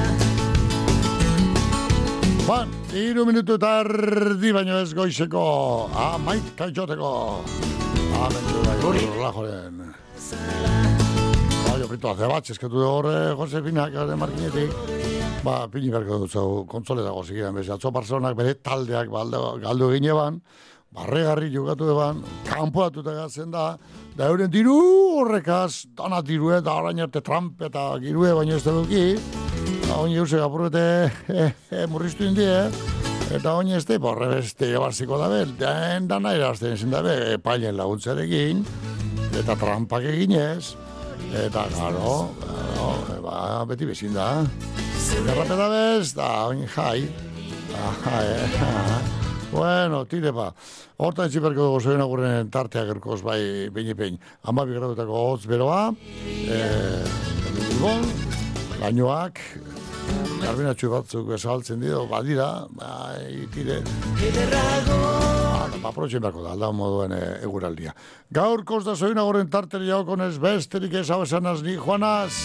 3 minutu eta erdi baino ez goizeko amaika joteko amentu bai horren baino pritu haze bat eskatu horre Josefinak Markinetik pini berko dut zau kontzoleta gozikidan bezi atzo Barcelonak bere taldeak galdu egin eban barregarri jokatu eban kanpoatuta gatzen da euren diru horrekaz dana dirue da orain arte Trump eta girue baino ez duki oin eusek apurrete murriztu indie eta oin ez de borre beste jabarziko dabe dana erazten ezin dabe pailen laguntzarekin eta Trumpak eginez eta garo beti bezin da garrape dabez da oin jai bueno, tire ba. Hortan etxiperko dugu zoen agurren tarteak erkoz bai behin-pein. 12 gradutako hotz beroa. Lainoak. Garbinatxu batzuk esaltzen dio, badira. Tire. Aprotzen bako da, alda moduen eguraldia. Gaur kosta zoen agurren tarteri jaukonez besterik ez hau esanaz ni Juanaz.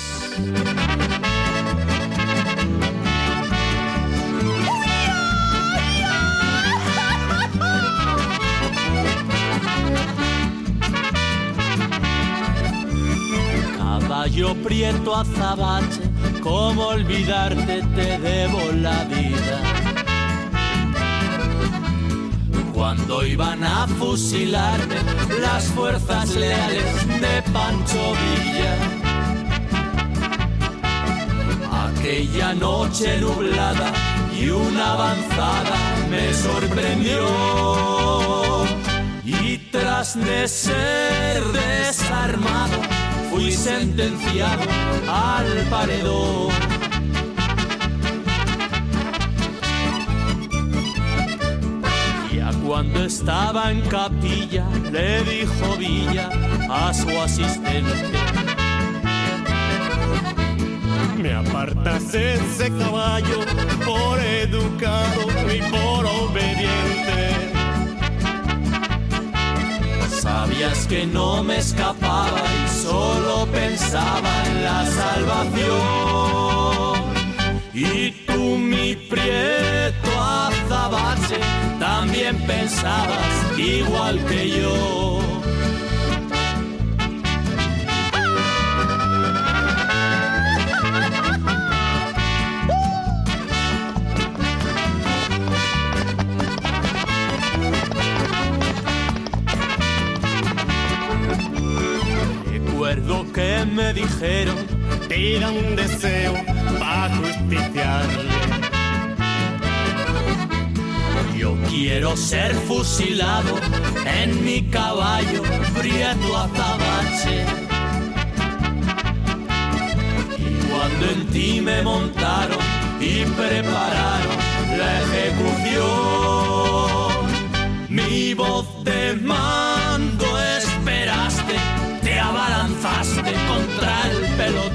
Caballo prieto azabache, ¿cómo olvidarte? Te debo la vida. Cuando iban a fusilarme las fuerzas leales de Pancho Villa, aquella noche nublada y una avanzada me sorprendió. Y tras de ser desarmado fui sentenciado al paredón. Ya cuando estaba en capilla le dijo Villa a su asistente: me apartas ese caballo por educado y por obediente. Sabías que no me escapaba y solo pensaba en la salvación. Y tú, mi prieto azabache, también pensabas igual que yo. Recuerdo que me dijeron: pida un deseo para justiciarle. Yo quiero ser fusilado en mi caballo prieto azabache. Y cuando en ti me montaron y prepararon la ejecución, mi voz de mando esperaste, te abalanzaste contra el pelotón.